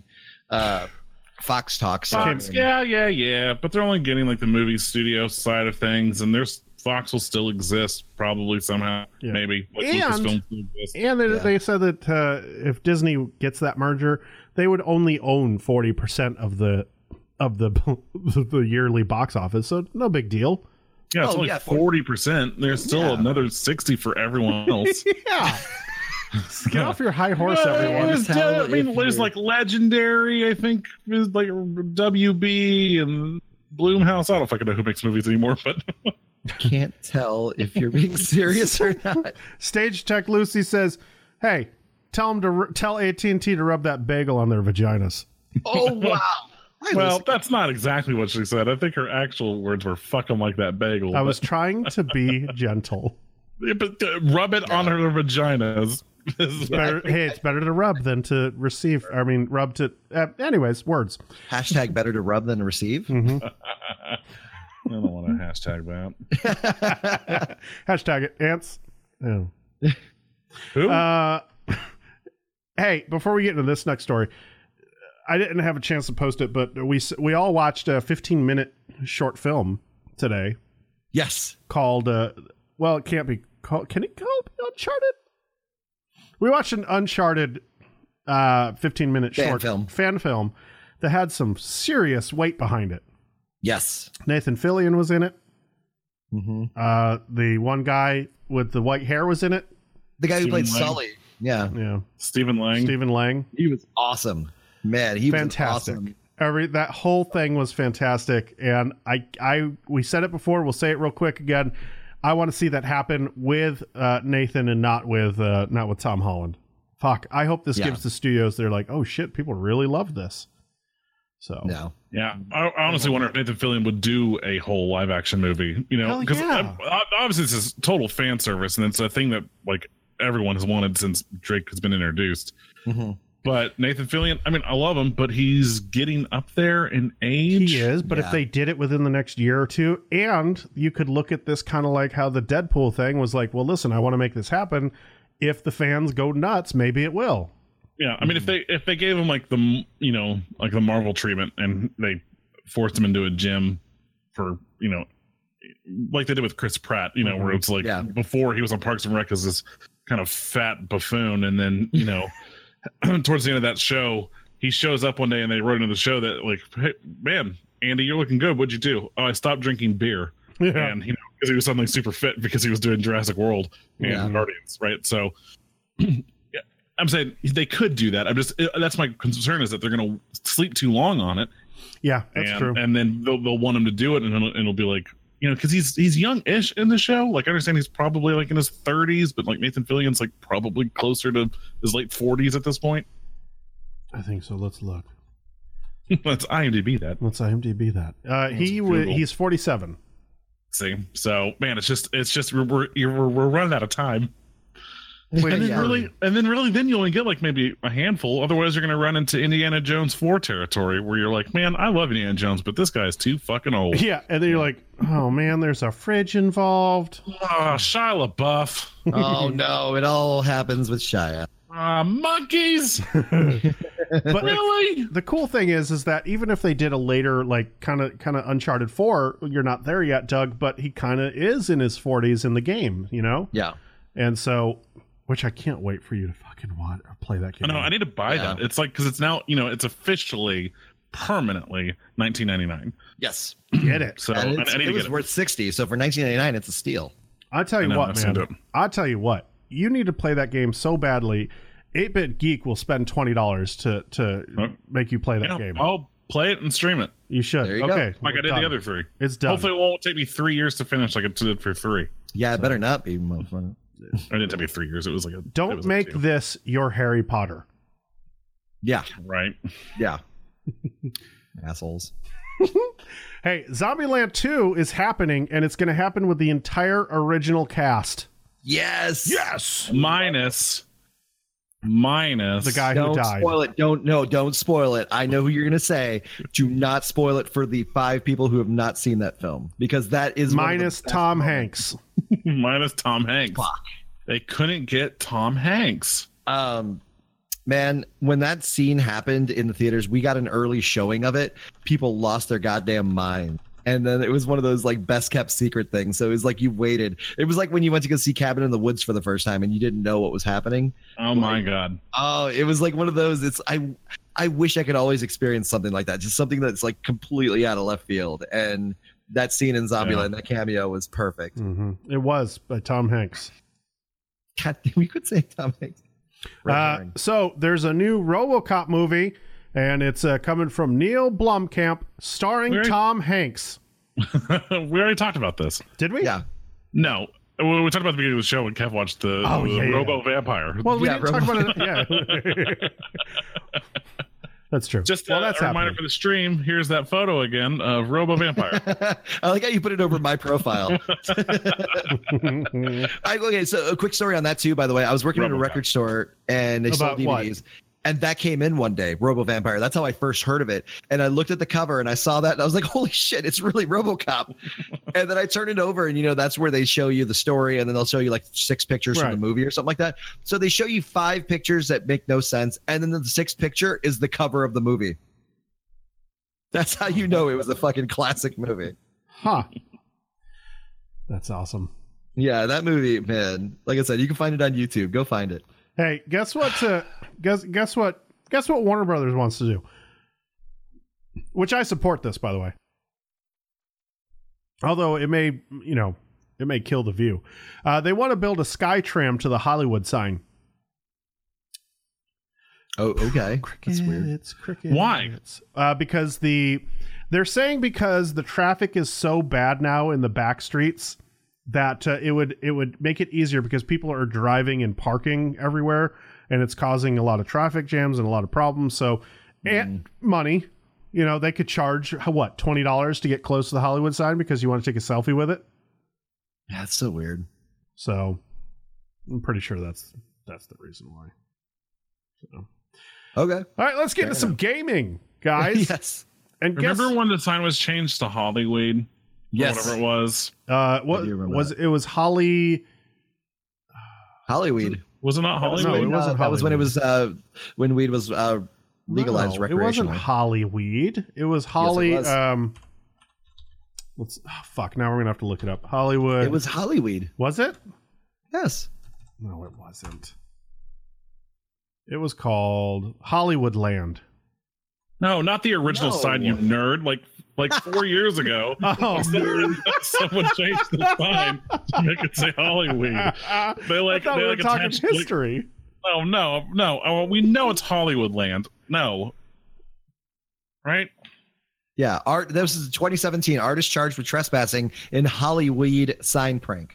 Fox talks.
Yeah. But they're only getting like the movie studio side of things, and Fox will still exist probably somehow, maybe. Like
and they said that if Disney gets that merger, they would only own 40% of the yearly box office, so no big deal.
Yeah, it's only 40%. There's still another 60 for everyone else.
Yeah. Get off your high horse, everyone.
There's like Legendary, I think, is like WB and Blumhouse. I don't fucking know who makes movies anymore, but
can't tell if you're being serious or not.
Stage Tech Lucy says, "Hey, tell AT&T to rub that bagel on their vaginas."
Oh wow.
Well, that's not exactly what she said. I think her actual words were "fuck them like that bagel."
I was trying to be gentle.
Yeah, but rub it on her vaginas.
It's better to rub than to receive. I mean, rub to. Anyways, words.
Hashtag better to rub than to receive.
Mm-hmm.
I don't want to hashtag that.
Hashtag it, ants. Oh.
Who?
Hey, before we get into this next story, I didn't have a chance to post it, but we all watched a 15-minute short film today.
Yes.
Called, it can't be called, can it be called Uncharted? We watched an Uncharted 15-minute fan film that had some serious weight behind it.
Yes.
Nathan Fillion was in it.
Mm-hmm.
The one guy with the white hair was in it.
The guy who played Sully. Yeah.
Stephen Lang.
He was awesome. Man, he
fantastic.
Was awesome.
That whole thing was fantastic, and we said it before. We'll say it real quick again. I want to see that happen with Nathan and not with Tom Holland. Fuck. I hope this gives the studios. They're like, oh shit, people really love this. So
No.
Yeah, I honestly wonder if Nathan Fillion would do a whole live action movie. You know,
Hell
because
yeah.
obviously this is total fan service, and it's a thing that like everyone has wanted since Drake has been introduced.
Mm-hmm.
But Nathan Fillion, I mean, I love him, but he's getting up there in age.
he is, but if
Yeah.
they did it within the next year or two, and you could look at this kind of like how the Deadpool thing was like, well, listen, I want to make this happen. If the fans go nuts, maybe it will.
Yeah, I mean, if they gave him like the like the Marvel treatment, and they forced him into a gym for like they did with Chris Pratt, where it's like
Yeah.
before he was on Parks and Rec as this kind of fat buffoon, and then towards the end of that show, he shows up one day and they wrote into the show that like, hey man, Andy, you're looking good. What'd you do? Oh, I stopped drinking beer,
Yeah.
and because he was suddenly super fit because he was doing Jurassic World and
Yeah.
Guardians, right? So. I'm saying they could do that. That's my concern is that they're going to sleep too long on it.
Yeah, that's true.
And then they'll want him to do it, and it'll be like, because he's young-ish in the show. Like I understand he's probably like in his 30s, but like Nathan Fillion's like probably closer to his late 40s at this point.
I think so. Let's look.
Let's IMDb that.
Let's IMDb that.
Google.
He's 47.
See, so man, it's just we're running out of time. And then
Yeah.
really, then you only get like maybe a handful. Otherwise, you're going to run into Indiana Jones 4 territory, where you're like, man, I love Indiana Jones, but this guy's too fucking old.
Yeah, and then you're like, oh man, there's a fridge involved.
Shia LaBeouf.
Oh no, it all happens with Shia.
Monkeys.
But
Really?
the cool thing is that even if they did a later, like kind of Uncharted 4, you're not there yet, Doug, but he kind of is in his 40s in the game,
Yeah.
and so. Which I can't wait for you to fucking play that game.
I know. I need to buy that. It's like, because it's now, it's officially permanently $19.99.
Yes.
Get it.
So
And
I need
it
to
was
get it.
worth $60, so for $19.99, it's a steal.
I tell you
I know,
what,
I've seen
man.
it.
I tell you what. You need to play that game so badly. 8-Bit Geek will spend $20 to make you play that game.
I'll play it and stream it
You should.
There you go.
Okay.
like I did
done.
the other three.
It's done.
Hopefully, it won't take me 3 years to finish like it did for 3.
Yeah, it better not be, motherfucker.
It didn't take me 3 years. It was like it
Don't
was
make
like 2.
this your Harry Potter.
Yeah.
Right.
Yeah. Assholes.
Hey, Zombieland 2 is happening, and it's going to happen with the entire original cast.
Yes.
Yes.
Minus
The guy who
Don't
died.
spoil it. Don't spoil it. I know who you're going to say. Do not spoil it for the 5 people who have not seen that film, because that is one of the
Minus
best
Tom
moments.
Hanks.
minus Tom Hanks.
Fuck.
They couldn't get Tom Hanks.
Man, when that scene happened in the theaters, we got an early showing of it. People lost their goddamn mind. And then it was one of those like best kept secret things. So it was like you waited. It was like when you went to go see Cabin in the Woods for the first time and you didn't know what was happening.
Oh my God.
Oh, it was like one of those. I wish I could always experience something like that. Just something that's like completely out of left field. And that scene in Zombieland, that cameo was perfect.
It was by Tom Hanks.
God, we could say Tom Hanks.
So there's a new RoboCop movie, and it's coming from Neil Blomkamp, starring
Where-
Tom Hanks.
We already talked about this.
Did we?
Yeah.
No. We talked about the beginning of the show when Kev watched the Robo Vampire.
Well, we
Yeah,
didn't talk about it. Yeah. That's true.
Just
well,
a
that's
reminder
happening.
for the stream. Here's that photo again of Robo Vampire.
I like how you put it over my profile. Okay, so a quick story on that too, by the way. I was working at a
RoboCop.
record store and they sold
About what?
DVDs. And that came in one day, Robo Vampire. That's how I first heard of it. And I looked at the cover and I saw that and I was like, holy shit, it's really RoboCop. And then I turned it over and, that's where they show you the story and then they'll show you like 6 pictures from
Right.
the movie or something like that. So they show you 5 pictures that make no sense. And then the 6th picture is the cover of the movie. That's how you know it was a fucking classic movie.
Huh. That's awesome.
Yeah, that movie, man. Like I said, you can find it on YouTube. Go find it.
Hey, guess what? Guess what Warner Brothers wants to do? Which I support this, by the way. Although it may, it may kill the view. They want to build a sky tram to the Hollywood sign.
Oh, okay. That's weird.
It's crickets.
Why?
Because they're saying because the traffic is so bad now in the back streets that it would make it easier because people are driving and parking everywhere, and it's causing a lot of traffic jams and a lot of problems. So, and money, you know, they could charge what, $20 to get close to the Hollywood sign because you want to take a selfie with it.
Yeah, it's so weird.
So I'm pretty sure that's the reason why. So
Okay.
all right, let's get into some gaming, guys.
Yes.
And
Remember when the sign was changed to Hollywood?
Yes.
Whatever it was.
what
do you remember
was it? Was Hollyweed.
Was it not Hollywood?
No, it wasn't.
That was when it was when weed was legalized
No, it wasn't
recreationally.
Hollyweed. It was Holly.
Yes, it was.
Fuck. Now we're gonna have to look it up. Hollywood.
It was Hollyweed.
Was it?
Yes.
No, it wasn't. It was called Hollywood Land.
No, not the original
No.
sign, you nerd. Like 4 years ago,
Oh.
someone changed the sign to make it say Hollywood. They
I thought we were talking
attached
history.
Oh no. Oh, we know it's Hollywood Land. No, right?
Yeah. This is 2017. Artist charged with trespassing in Hollyweed sign prank.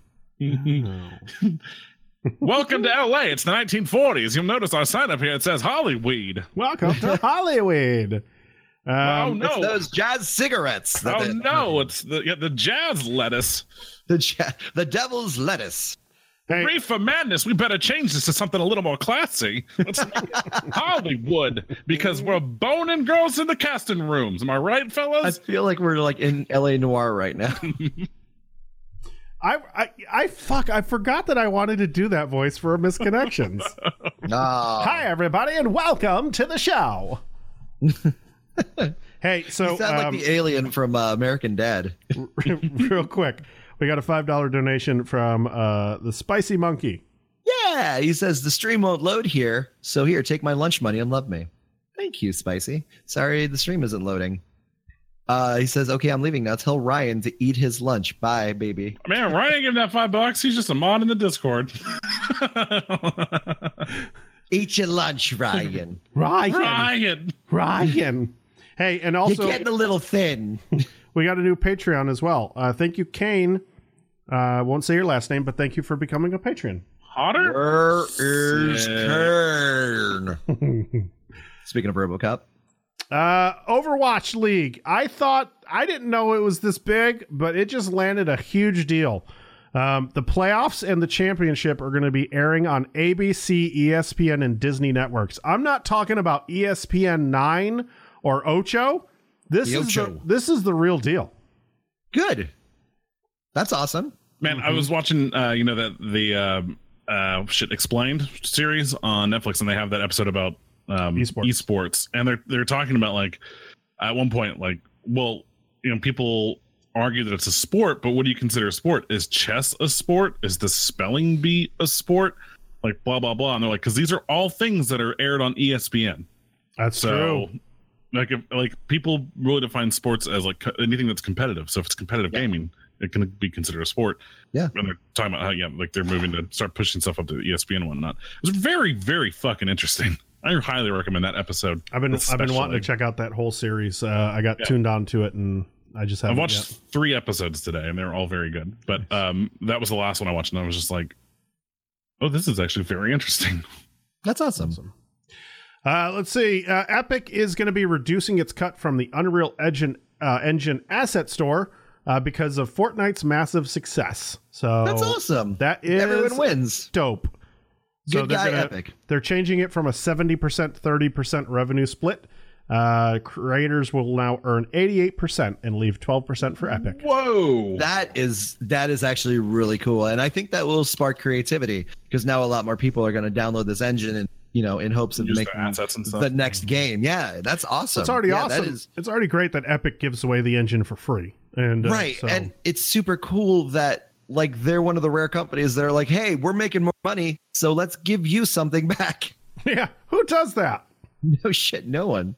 Welcome to LA. It's the 1940s. You'll notice our sign up here. It says Hollyweed.
Welcome to Hollywood.
Oh no!
It's those jazz cigarettes.
Oh no! It's the jazz lettuce.
The devil's lettuce.
Hey,
Reefer Madness. We better change this to something a little more classy. Let's make it Hollywood because we're boning girls in the casting rooms. Am I right,
I
fellas?
feel like we're like in LA Noire right now.
I forgot that I wanted to do that voice for Misconnections. Hi, everybody, and welcome to the show. Hey, so
You sound like the alien from American Dad.
real quick, we got a $5 donation from the Spicy Monkey.
Yeah, he says the stream won't load here, so here, take my lunch money and love me. Thank you, Spicy. Sorry, the stream isn't loading. He says, okay, I'm leaving now. Tell Ryan to eat his lunch. Bye, baby.
Man, Ryan gave him that $5. He's just a mod in the Discord.
Eat your lunch, Ryan.
Ryan. Hey, and also
You're getting a little thin.
we got a new Patreon as well. Thank you, Kane. Won't say your last name, but thank you for becoming a patron.
Hotter?
Where is
Shit.
Kern? Speaking of RoboCop.
Overwatch League. I didn't know it was this big, but it just landed a huge deal. The playoffs and the championship are going to be airing on ABC, ESPN, and Disney networks. I'm not talking about ESPN 9 or Ocho. This is the real deal.
Good. That's awesome.
Man, I was watching, the Explained series on Netflix, and they have that episode about esports, and they're talking about, like, at one point, like, well, people argue that it's a sport, but what do you consider a sport? Is chess a sport? Is the spelling bee a sport? Like, blah blah blah. And they're like, because these are all things that are aired on ESPN.
That's true.
Like people really define sports as like anything that's competitive. So if it's competitive gaming, it can be considered a sport.
Yeah.
And they're talking about how like they're moving to start pushing stuff up to ESPN and whatnot. It was very, very fucking interesting. I highly recommend that episode.
I've been wanting to check out that whole series. I got tuned on to it, and I just haven't.
I've watched 3 episodes today, and they're all very good. But that was the last one I watched, and I was just like, "Oh, this is actually very interesting."
That's awesome.
Let's see. Epic is going to be reducing its cut from the Unreal Engine asset store because of Fortnite's massive success. So
That's awesome.
That is
Everyone wins.
dope.
Good guy, Epic.
They're changing it from a 70%, 30% revenue split. Creators will now earn 88% and leave 12% for Epic.
Whoa!
That is actually really cool, and I think that will spark creativity because now a lot more people are going to download this engine and in hopes of
Use
making
the assets and stuff.
the next game. Yeah, that's awesome.
It's already
Yeah,
awesome. It's already great that Epic gives away the engine for free. And
right,
so-
and it's super cool that like they're one of the rare companies that are like, hey, we're making more money, so let's give you something back.
yeah, who does that?
No shit, no one.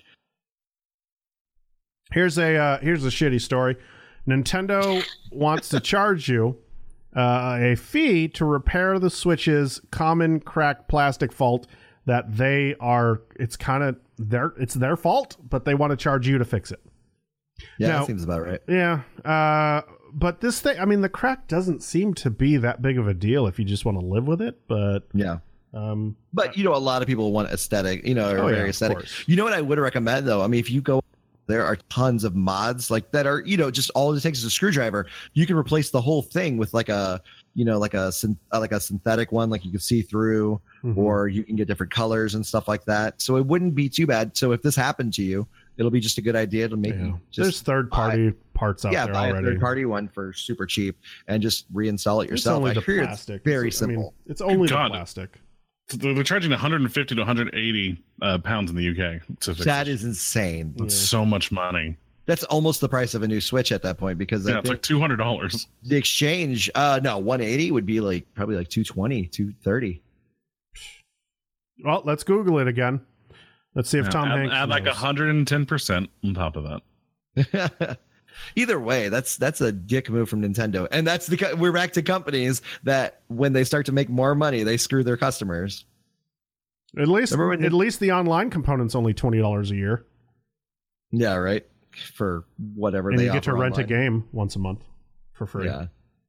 Here's a shitty story. Nintendo wants to charge you a fee to repair the Switch's common cracked plastic fault that it's their fault, but they want to charge you to fix it.
Yeah,
Now-
that seems about right.
Yeah. But this thing, I mean, the crack doesn't seem to be that big of a deal if you just want to live with it, but
Yeah. But a lot of people want aesthetic, very
of
aesthetic.
course.
You know what I would recommend though? I mean, if you go there are tons of mods like that are, just all it takes is a screwdriver. You can replace the whole thing with like a synthetic one, like you can see through, or you can get different colors and stuff like that. So it wouldn't be too bad. So if this happened to you, it'll be just a good idea to make
there's third-party parts out there
buy
already.
a third-party one for super cheap and just reinstall it yourself.
It's only
I
the
hear
plastic.
It's very simple.
It's only
God.
the plastic.
So they're charging 150 to 180 pounds in the UK to fix
That
it.
is insane.
That's so much money.
That's almost the price of a new Switch at that point, because
Yeah, it's like $200.
the exchange, 180 would be probably like 220, 230.
Well, let's Google it again. Let's see if Tom
add,
Hanks
add like
knows.
110% on top of that.
Either way, that's a dick move from Nintendo, and we're back to companies that when they start to make more money, they screw their customers.
At least the online component's only $20 a year,
Yeah, right. For whatever
and
they
you get to
offer
rent a
online.
game once a month for free.
Yeah.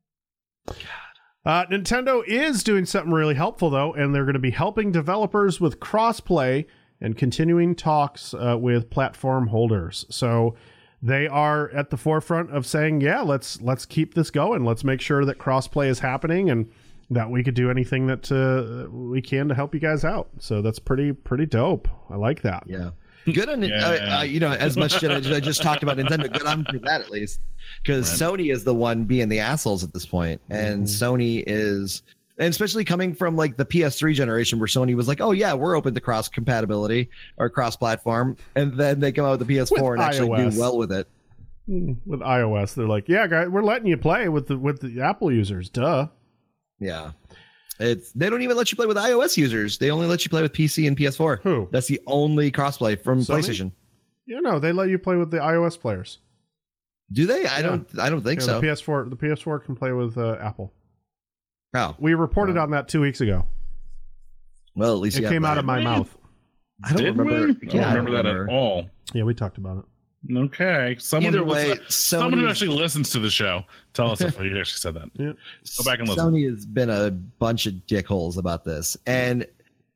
Nintendo is doing something really helpful, though, and they're going to be helping developers with crossplay and continuing talks with platform holders. So they are at the forefront of saying, yeah, let's keep this going. Let's make sure that crossplay is happening and that we could do anything that we can to help you guys out. So that's pretty dope. I like that.
Yeah. Good on it. As much as I just talked about Nintendo, good on for that at least, because Sony is the one being the assholes at this point, and Sony is, and especially coming from like the PS3 generation, where Sony was like, "Oh yeah, we're open to cross compatibility or cross platform," and then they come out with the PS4
With
and actually
iOS.
do well with it.
With iOS, they're like, yeah, guys, we're letting you play with the Apple users. Duh.
Yeah. They don't even let you play with iOS users. They only let you play with PC and PS4.
Who?
That's the only crossplay from
Sony?
PlayStation.
They let you play with the iOS players.
Do they? I don't think so.
The PS4 can play with Apple.
Oh,
We reported on that 2 weeks ago.
well, at least
It
you
came
have
out of my
Really?
mouth.
I don't
Did
remember.
we? I don't remember that at all.
Yeah, we talked about it.
Okay.
Either way,
someone who
Sony-
actually listens to the show, tell us if you actually said that.
Yeah.
Go back and listen.
Sony has been a bunch of dickholes about this, and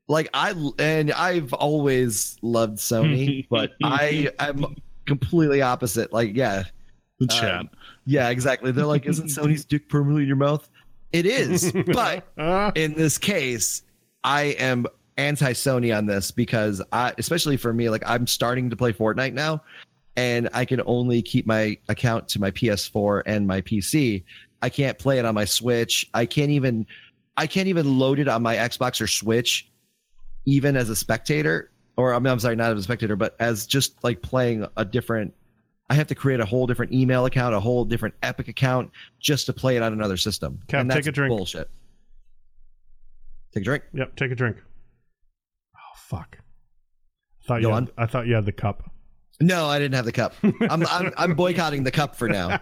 I've always loved Sony, but I'm completely opposite. Like, yeah,
The chat.
yeah, exactly. They're like, isn't Sony's dick permanently in your mouth? It is, but in this case, I am anti-Sony on this because especially for me, like I'm starting to play Fortnite now, and I can only keep my account to my PS4 and my PC. I can't play it on my Switch. I can't even load it on my Xbox or Switch, even as a spectator. Or I'm sorry, not as a spectator, but as just like playing a different. I have to create a whole different email account, a whole different Epic account, just to play it on another system.
Cap,
and that's
take a drink.
bullshit. Take a drink.
Yep, take a drink. Oh fuck! I
Go on.
thought you had the cup.
No, I didn't have the cup. I'm boycotting the cup for now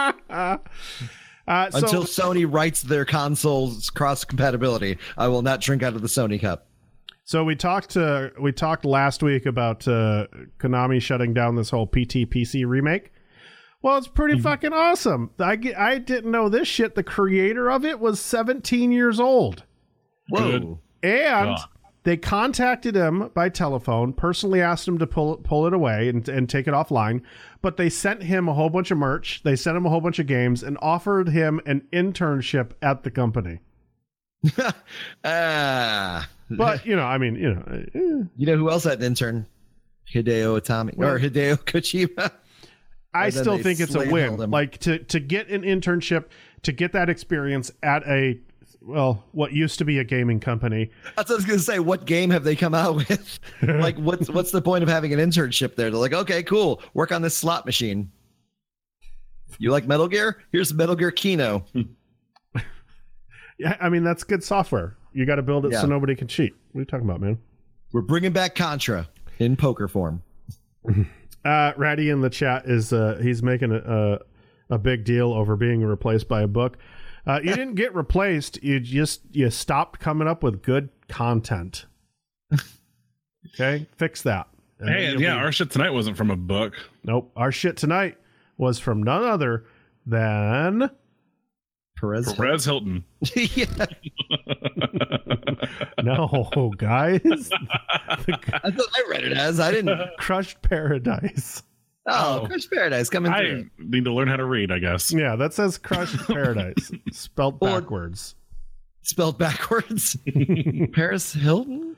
until Sony writes their consoles cross compatibility. I will not drink out of the Sony cup.
So we talked last week about Konami shutting down this whole PT-PC remake. Well, it's pretty fucking awesome. I didn't know this shit. The creator of it was 17 years old.
Whoa.
Good.
And
Yeah.
they contacted him by telephone, personally asked him to pull it away and take it offline. But they sent him a whole bunch of merch. They sent him a whole bunch of games and offered him an internship at the company. But,
You know who else had an intern? Hideo Itami or Hideo Kojima.
I
And then
still
they
think it's a
slave
win.
held him.
Like to get an internship, to get that experience at what used to be a gaming company.
That's what I was gonna say. What game have they come out with? Like, what's the point of having an internship there? They're like, okay, cool, work on this slot machine. You like Metal Gear? Here's Metal Gear Kino.
Yeah, I mean that's good software. You got to build it so nobody can cheat. What are you talking about, man?
We're bringing back Contra in poker form.
Ratty in the chat is he's making a big deal over being replaced by a book. You didn't get replaced. You stopped coming up with good content. Okay, fix that. And
Hey,
then
yeah, our shit tonight wasn't from a book.
Nope, our shit tonight was from none other than
Perez.
Hilton.
Yeah.
no guys.
I thought I read it as I didn't.
Crushed Paradise.
Oh, Crush Paradise coming
I
through.
need to learn how to read, I guess.
Yeah, that says Crush Paradise, spelled
Or-
backwards.
Spelled backwards. Paris Hilton?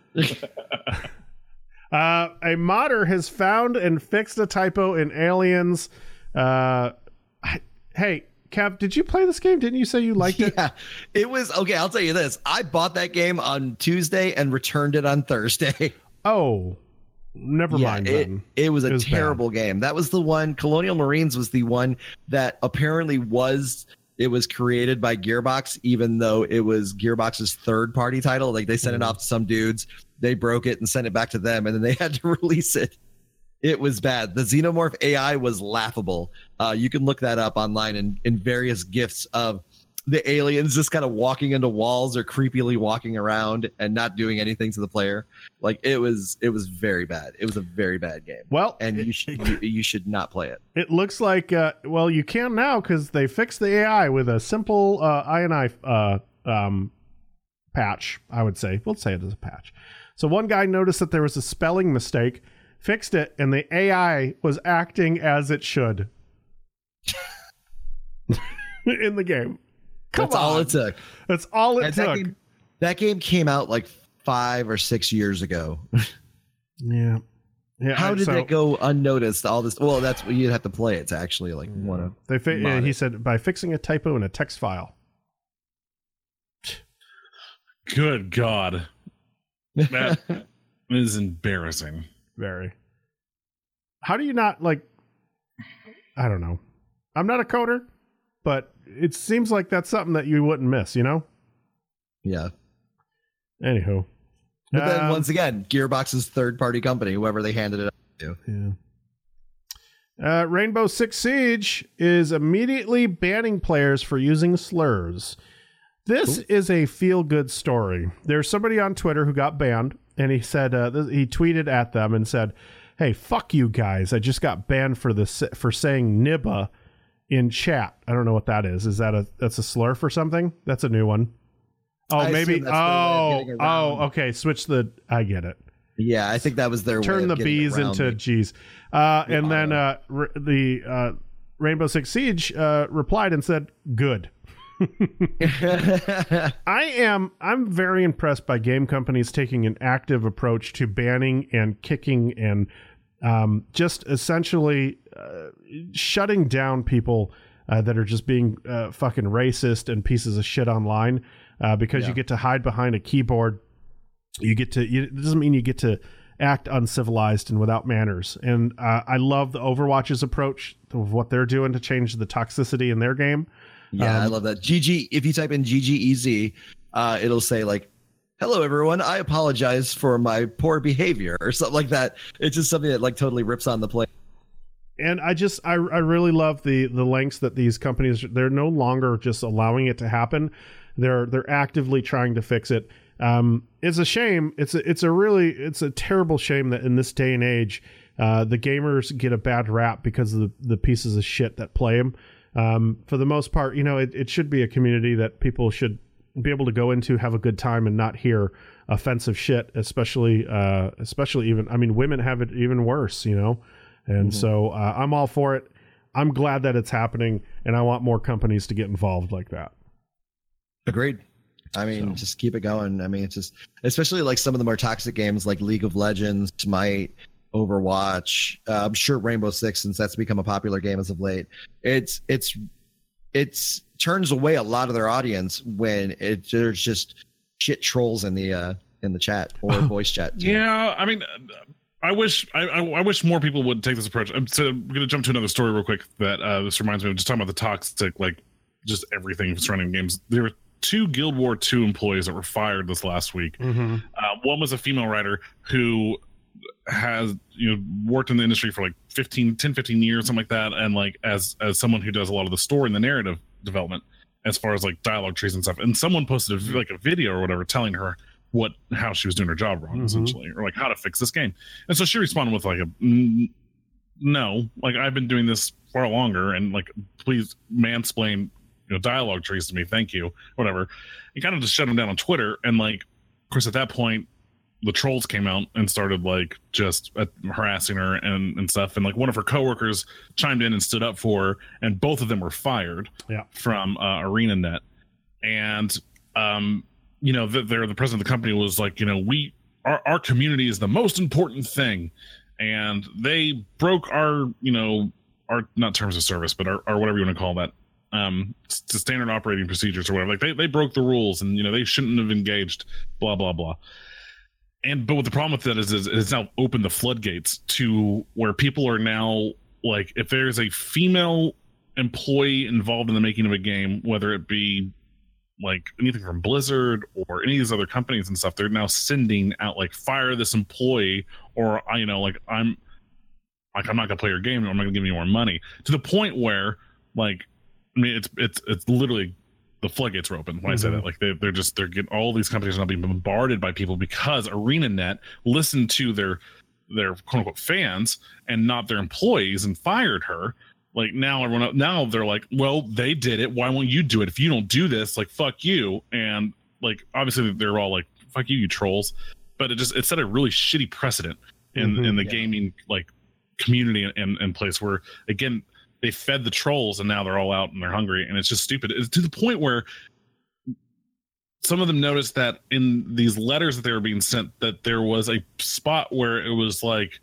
A modder has found and fixed a typo in Aliens. Hey, Kev, did you play this game? Didn't you say you liked it?
Yeah, it was okay. I'll tell you this. I bought that game on Tuesday and returned it on Thursday.
Oh, never mind then.
It was
It
a
was
terrible game. That was the one. Colonial Marines was the one that apparently was created by Gearbox, even though it was Gearbox's third-party title. Like they sent it off to some dudes, they broke it and sent it back to them, and then they had to release it. It was bad. The Xenomorph AI was laughable. You can look that up online in various GIFs of the aliens just kind of walking into walls or creepily walking around and not doing anything to the player. Like it was very bad. It was a very bad game.
Well,
And you should not play it.
it looks like, well, you can now because they fixed the AI with a simple INI patch, I would say. We'll say it as a patch. So one guy noticed that there was a spelling mistake, fixed it, and the AI was acting as it should in the game.
That's all it took.
That's all it
And
took.
that game came out like 5 or 6 years ago.
Yeah.
How did that go unnoticed? All this. Well, that's what you'd have to play it to actually like want to.
He said by fixing a typo in a text file.
Good God. That is embarrassing.
Very. How do you not like? I don't know. I'm not a coder, but it seems like that's something that you wouldn't miss, you know?
Yeah.
Anywho.
But then once again, Gearbox's third-party company, whoever they handed it up to.
Yeah. Rainbow Six Siege is immediately banning players for using slurs. This is a feel-good story. There's somebody on Twitter who got banned, and he said he tweeted at them and said, "Hey, fuck you guys! I just got banned for saying nibba in chat. I don't know what that is. Is that's a slur for something? That's a new one. Oh,
I
maybe.
assume that's their way of getting around.
Okay. Switch the. I get it.
Yeah, I think that was their way
Turn the
of getting
B's
around
into
it.
G's. And then the Rainbow Six Siege replied and said, "Good." I'm very impressed by game companies taking an active approach to banning and kicking and just essentially shutting down people that are just being fucking racist and pieces of shit online because you get to hide behind a keyboard. It doesn't mean you get to act uncivilized and without manners. And I love the Overwatch's approach of what they're doing to change the toxicity in their game.
Yeah, I love that. GG, if you type in GGEZ, it'll say like, "Hello everyone, I apologize for my poor behavior," or something like that. It's just something that like totally rips on the play.
And I really love the lengths that these companies, they're no longer just allowing it to happen. They're actively trying to fix it. It's a shame. It's a terrible shame that in this day and age, the gamers get a bad rap because of the pieces of shit that play them. For the most part, it should be a community that people should be able to go into, have a good time, and not hear offensive shit. Especially even, I mean, women have it even worse, And so I'm all for it. I'm glad that it's happening, and I want more companies to get involved like that.
Agreed. I mean, just keep it going. I mean, it's just, especially like some of the more toxic games like League of Legends, Smite, Overwatch. I'm sure Rainbow Six, since that's become a popular game as of late. It's turns away a lot of their audience when there's just shit trolls in the chat or voice chat too.
Yeah, I mean, I wish more people would take this approach. So I'm going to jump to another story real quick that this reminds me of, just talking about the toxic, like just everything surrounding games. There were 2 Guild War 2 employees that were fired this last week. One was a female writer who has worked in the industry for like 10 15 years, something like that, and like as someone who does a lot of the story and the narrative development as far as like dialogue trees and stuff, and someone posted a video or whatever telling her how she was doing her job wrong, essentially, or like how to fix this game. And so she responded with like no, like I've been doing this far longer, and like please mansplain dialogue trees to me, thank you, whatever. And kind of just shut him down on Twitter. And like, of course, at that point, the trolls came out and started like just harassing her and stuff, and like one of her coworkers chimed in and stood up for her, and both of them were fired from ArenaNet. And you know, the president of the company was like, you know, our community is the most important thing, and they broke our, you know, our not terms of service, but our whatever you want to call that, to standard operating procedures or whatever. Like they broke the rules, and you know, they shouldn't have engaged, blah blah blah. But what the problem with that is it's now opened the floodgates to where people are now like, if there's a female employee involved in the making of a game, whether it be like anything from Blizzard or any of these other companies and stuff, they're now sending out like, fire this employee, or you know, like I'm not gonna play your game, or I'm not gonna give you more money, to the point where like, I mean, it's literally the floodgates are open when I say that. Like they're getting, all these companies are now being bombarded by people because ArenaNet listened to their quote unquote fans and not their employees and fired her. Like now they're like, well, they did it, why won't you do it? If you don't do this, like, fuck you. And like, obviously they're all like, fuck you trolls. But it set a really shitty precedent in the gaming like community and place where, again, they fed the trolls and now they're all out and they're hungry, and it's just stupid. It's to the point where some of them noticed that in these letters that they were being sent, that there was a spot where it was like,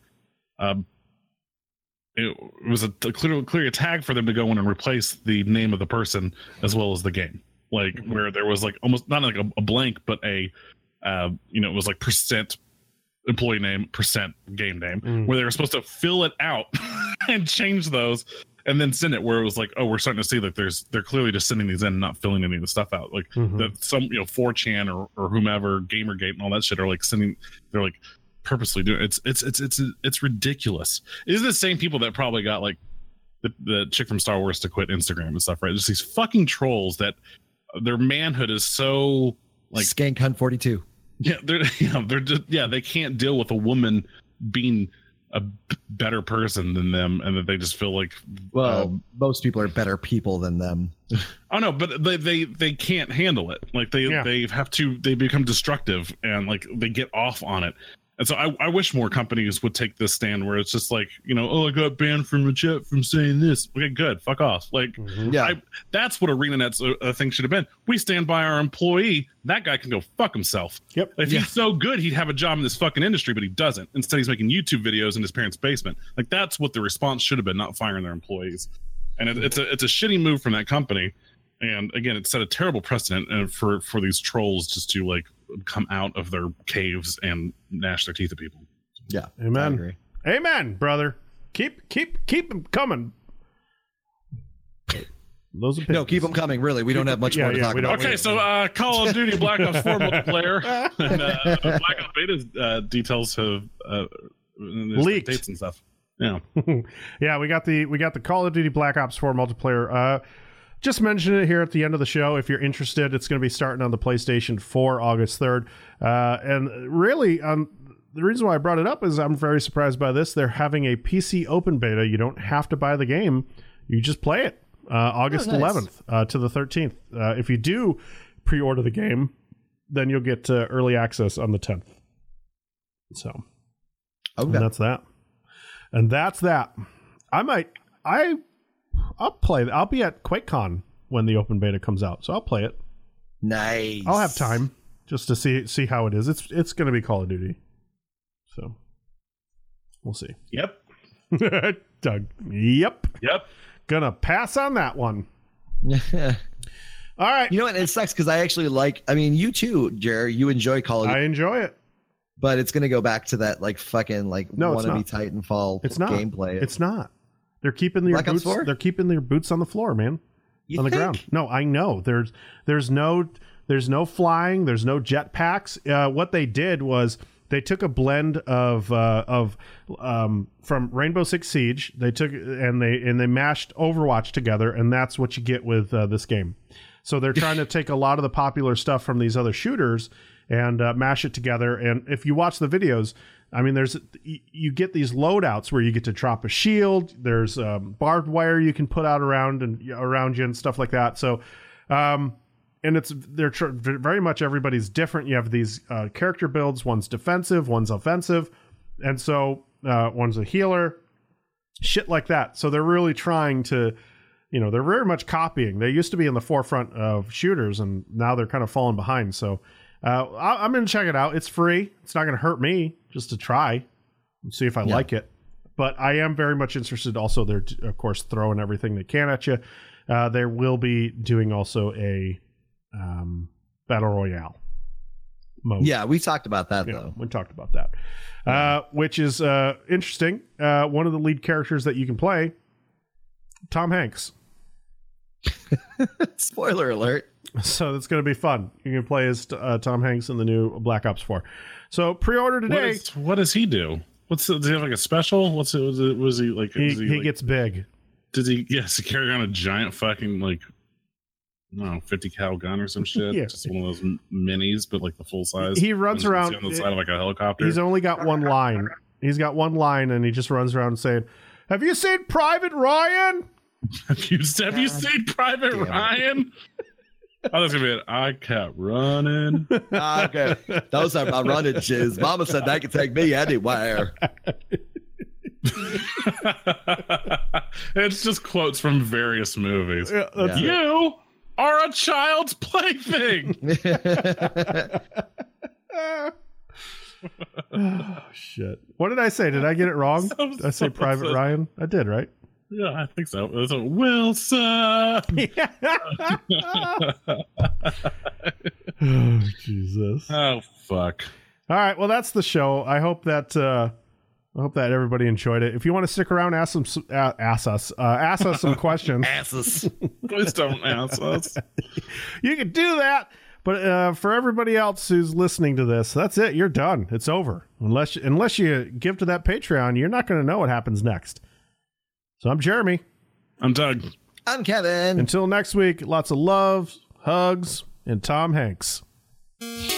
it was a clear tag for them to go in and replace the name of the person as well as the game. Like where there was like almost not like a blank, but a, you know, it was like % employee name, % game name, where they were supposed to fill it out and change those and then send it, where it was like, oh, we're starting to see that they're clearly just sending these in and not filling any of the stuff out. Like that some, you know, 4chan or whomever, Gamergate and all that shit are like sending, they're like purposely doing it. It's ridiculous. These are the same people that probably got like the chick from Star Wars to quit Instagram and stuff, right? Just these fucking trolls that their manhood is so like
Skank Hunt 42.
Yeah, they're just, they can't deal with a woman being a better person than them, and that they just feel like,
well, most people are better people than them.
Oh no, but they can't handle it. Like they become destructive, and like they get off on it. And so I wish more companies would take this stand where it's just like, you know, oh, I got banned from the chat from saying this. Okay, good. Fuck off. Like, that's what ArenaNet's thing should have been. We stand by our employee. That guy can go fuck himself.
Yep.
If he's so good, he'd have a job in this fucking industry, but he doesn't. Instead, he's making YouTube videos in his parents' basement. Like, that's what the response should have been, not firing their employees. And it's a shitty move from that company. And again, it set a terrible precedent for these trolls just to like come out of their caves and gnash their teeth at people.
Yeah.
Amen.
I agree.
Amen, brother. Keep them coming. Those opinions.
No, keep them coming. Really, we don't have much more to talk about.
Okay, so Call of Duty Black Ops 4 multiplayer and Black Ops Beta details have
leaked,
dates and stuff. Yeah,
yeah. We got the Call of Duty Black Ops 4 multiplayer. Just mention it here at the end of the show. If you're interested, it's going to be starting on the PlayStation 4 August 3rd. And really, the reason why I brought it up is I'm very surprised by this. They're having a PC open beta. You don't have to buy the game. You just play it August 11th to the 13th. If you do pre-order the game, then you'll get early access on the 10th. So, and that's that. And that's that. I'll play. I'll be at QuakeCon when the open beta comes out, so I'll play it.
Nice.
I'll have time just to see how it is. It's going to be Call of Duty, so we'll see.
Yep.
Doug. Yep.
Gonna
pass on that one. All right.
You know what? It sucks because I actually you too, Jerry. You enjoy Call of Duty.
I enjoy it,
but it's going to go back to that like fucking like wannabe Titanfall gameplay.
It's not. They're keeping their boots. They're keeping their boots on the floor, man. On the ground. No, I know. There's no flying. There's no jetpacks. What they did was they took a blend of from Rainbow Six Siege. They took and they mashed Overwatch together, and that's what you get with this game. So they're trying to take a lot of the popular stuff from these other shooters and mash it together. And if you watch the videos, I mean, you get these loadouts where you get to drop a shield. There's barbed wire you can put out around you and stuff like that. So and they're very much everybody's different. You have these character builds. One's defensive, one's offensive, and so one's a healer. Shit like that. So they're really trying to, they're very much copying. They used to be in the forefront of shooters, and now they're kind of falling behind. So I'm going to check it out. It's free. It's not going to hurt me just to try and see if I like it. But I am very much interested. Also, they're, of course, throwing everything they can at you. They will be doing also a Battle Royale mode.
Yeah, we talked about that, though.
We talked about that, which is interesting. One of the lead characters that you can play, Tom Hanks.
Spoiler alert.
So that's going to be fun. You can play as Tom Hanks in the new Black Ops 4. So pre-order today.
What does he do? Does he have like a special? Was he like?
He gets big.
Does he? Yes, he carry on a giant fucking 50 cal gun or some shit.
Yeah.
Just one of those minis, but like the full size.
He runs around
on the side of like a helicopter.
He's only got one line. He's got one line, and he just runs around saying, "Have you seen Private Ryan?
Have you seen Private Ryan?" Oh, that's gonna be it. I kept running.
Okay, those are my running shoes. Mama said they could take me anywhere.
It's just quotes from various movies.
Yeah,
you are a child's plaything.
Oh, shit. What did I say? Did I get it wrong? Did I say Private Ryan? I did, right?
Yeah, I think so. It's a Wilson.
Oh, Jesus.
Oh, fuck.
All right. Well, that's the show. I hope that everybody enjoyed it. If you want to stick around, ask us some questions.
Asses.
Please don't ask us.
You can do that. But for everybody else who's listening to this, that's it. You're done. It's over. Unless you give to that Patreon, you're not going to know what happens next. So I'm Jeremy.
I'm Doug.
I'm Kevin.
Until next week, lots of love, hugs, and Tom Hanks.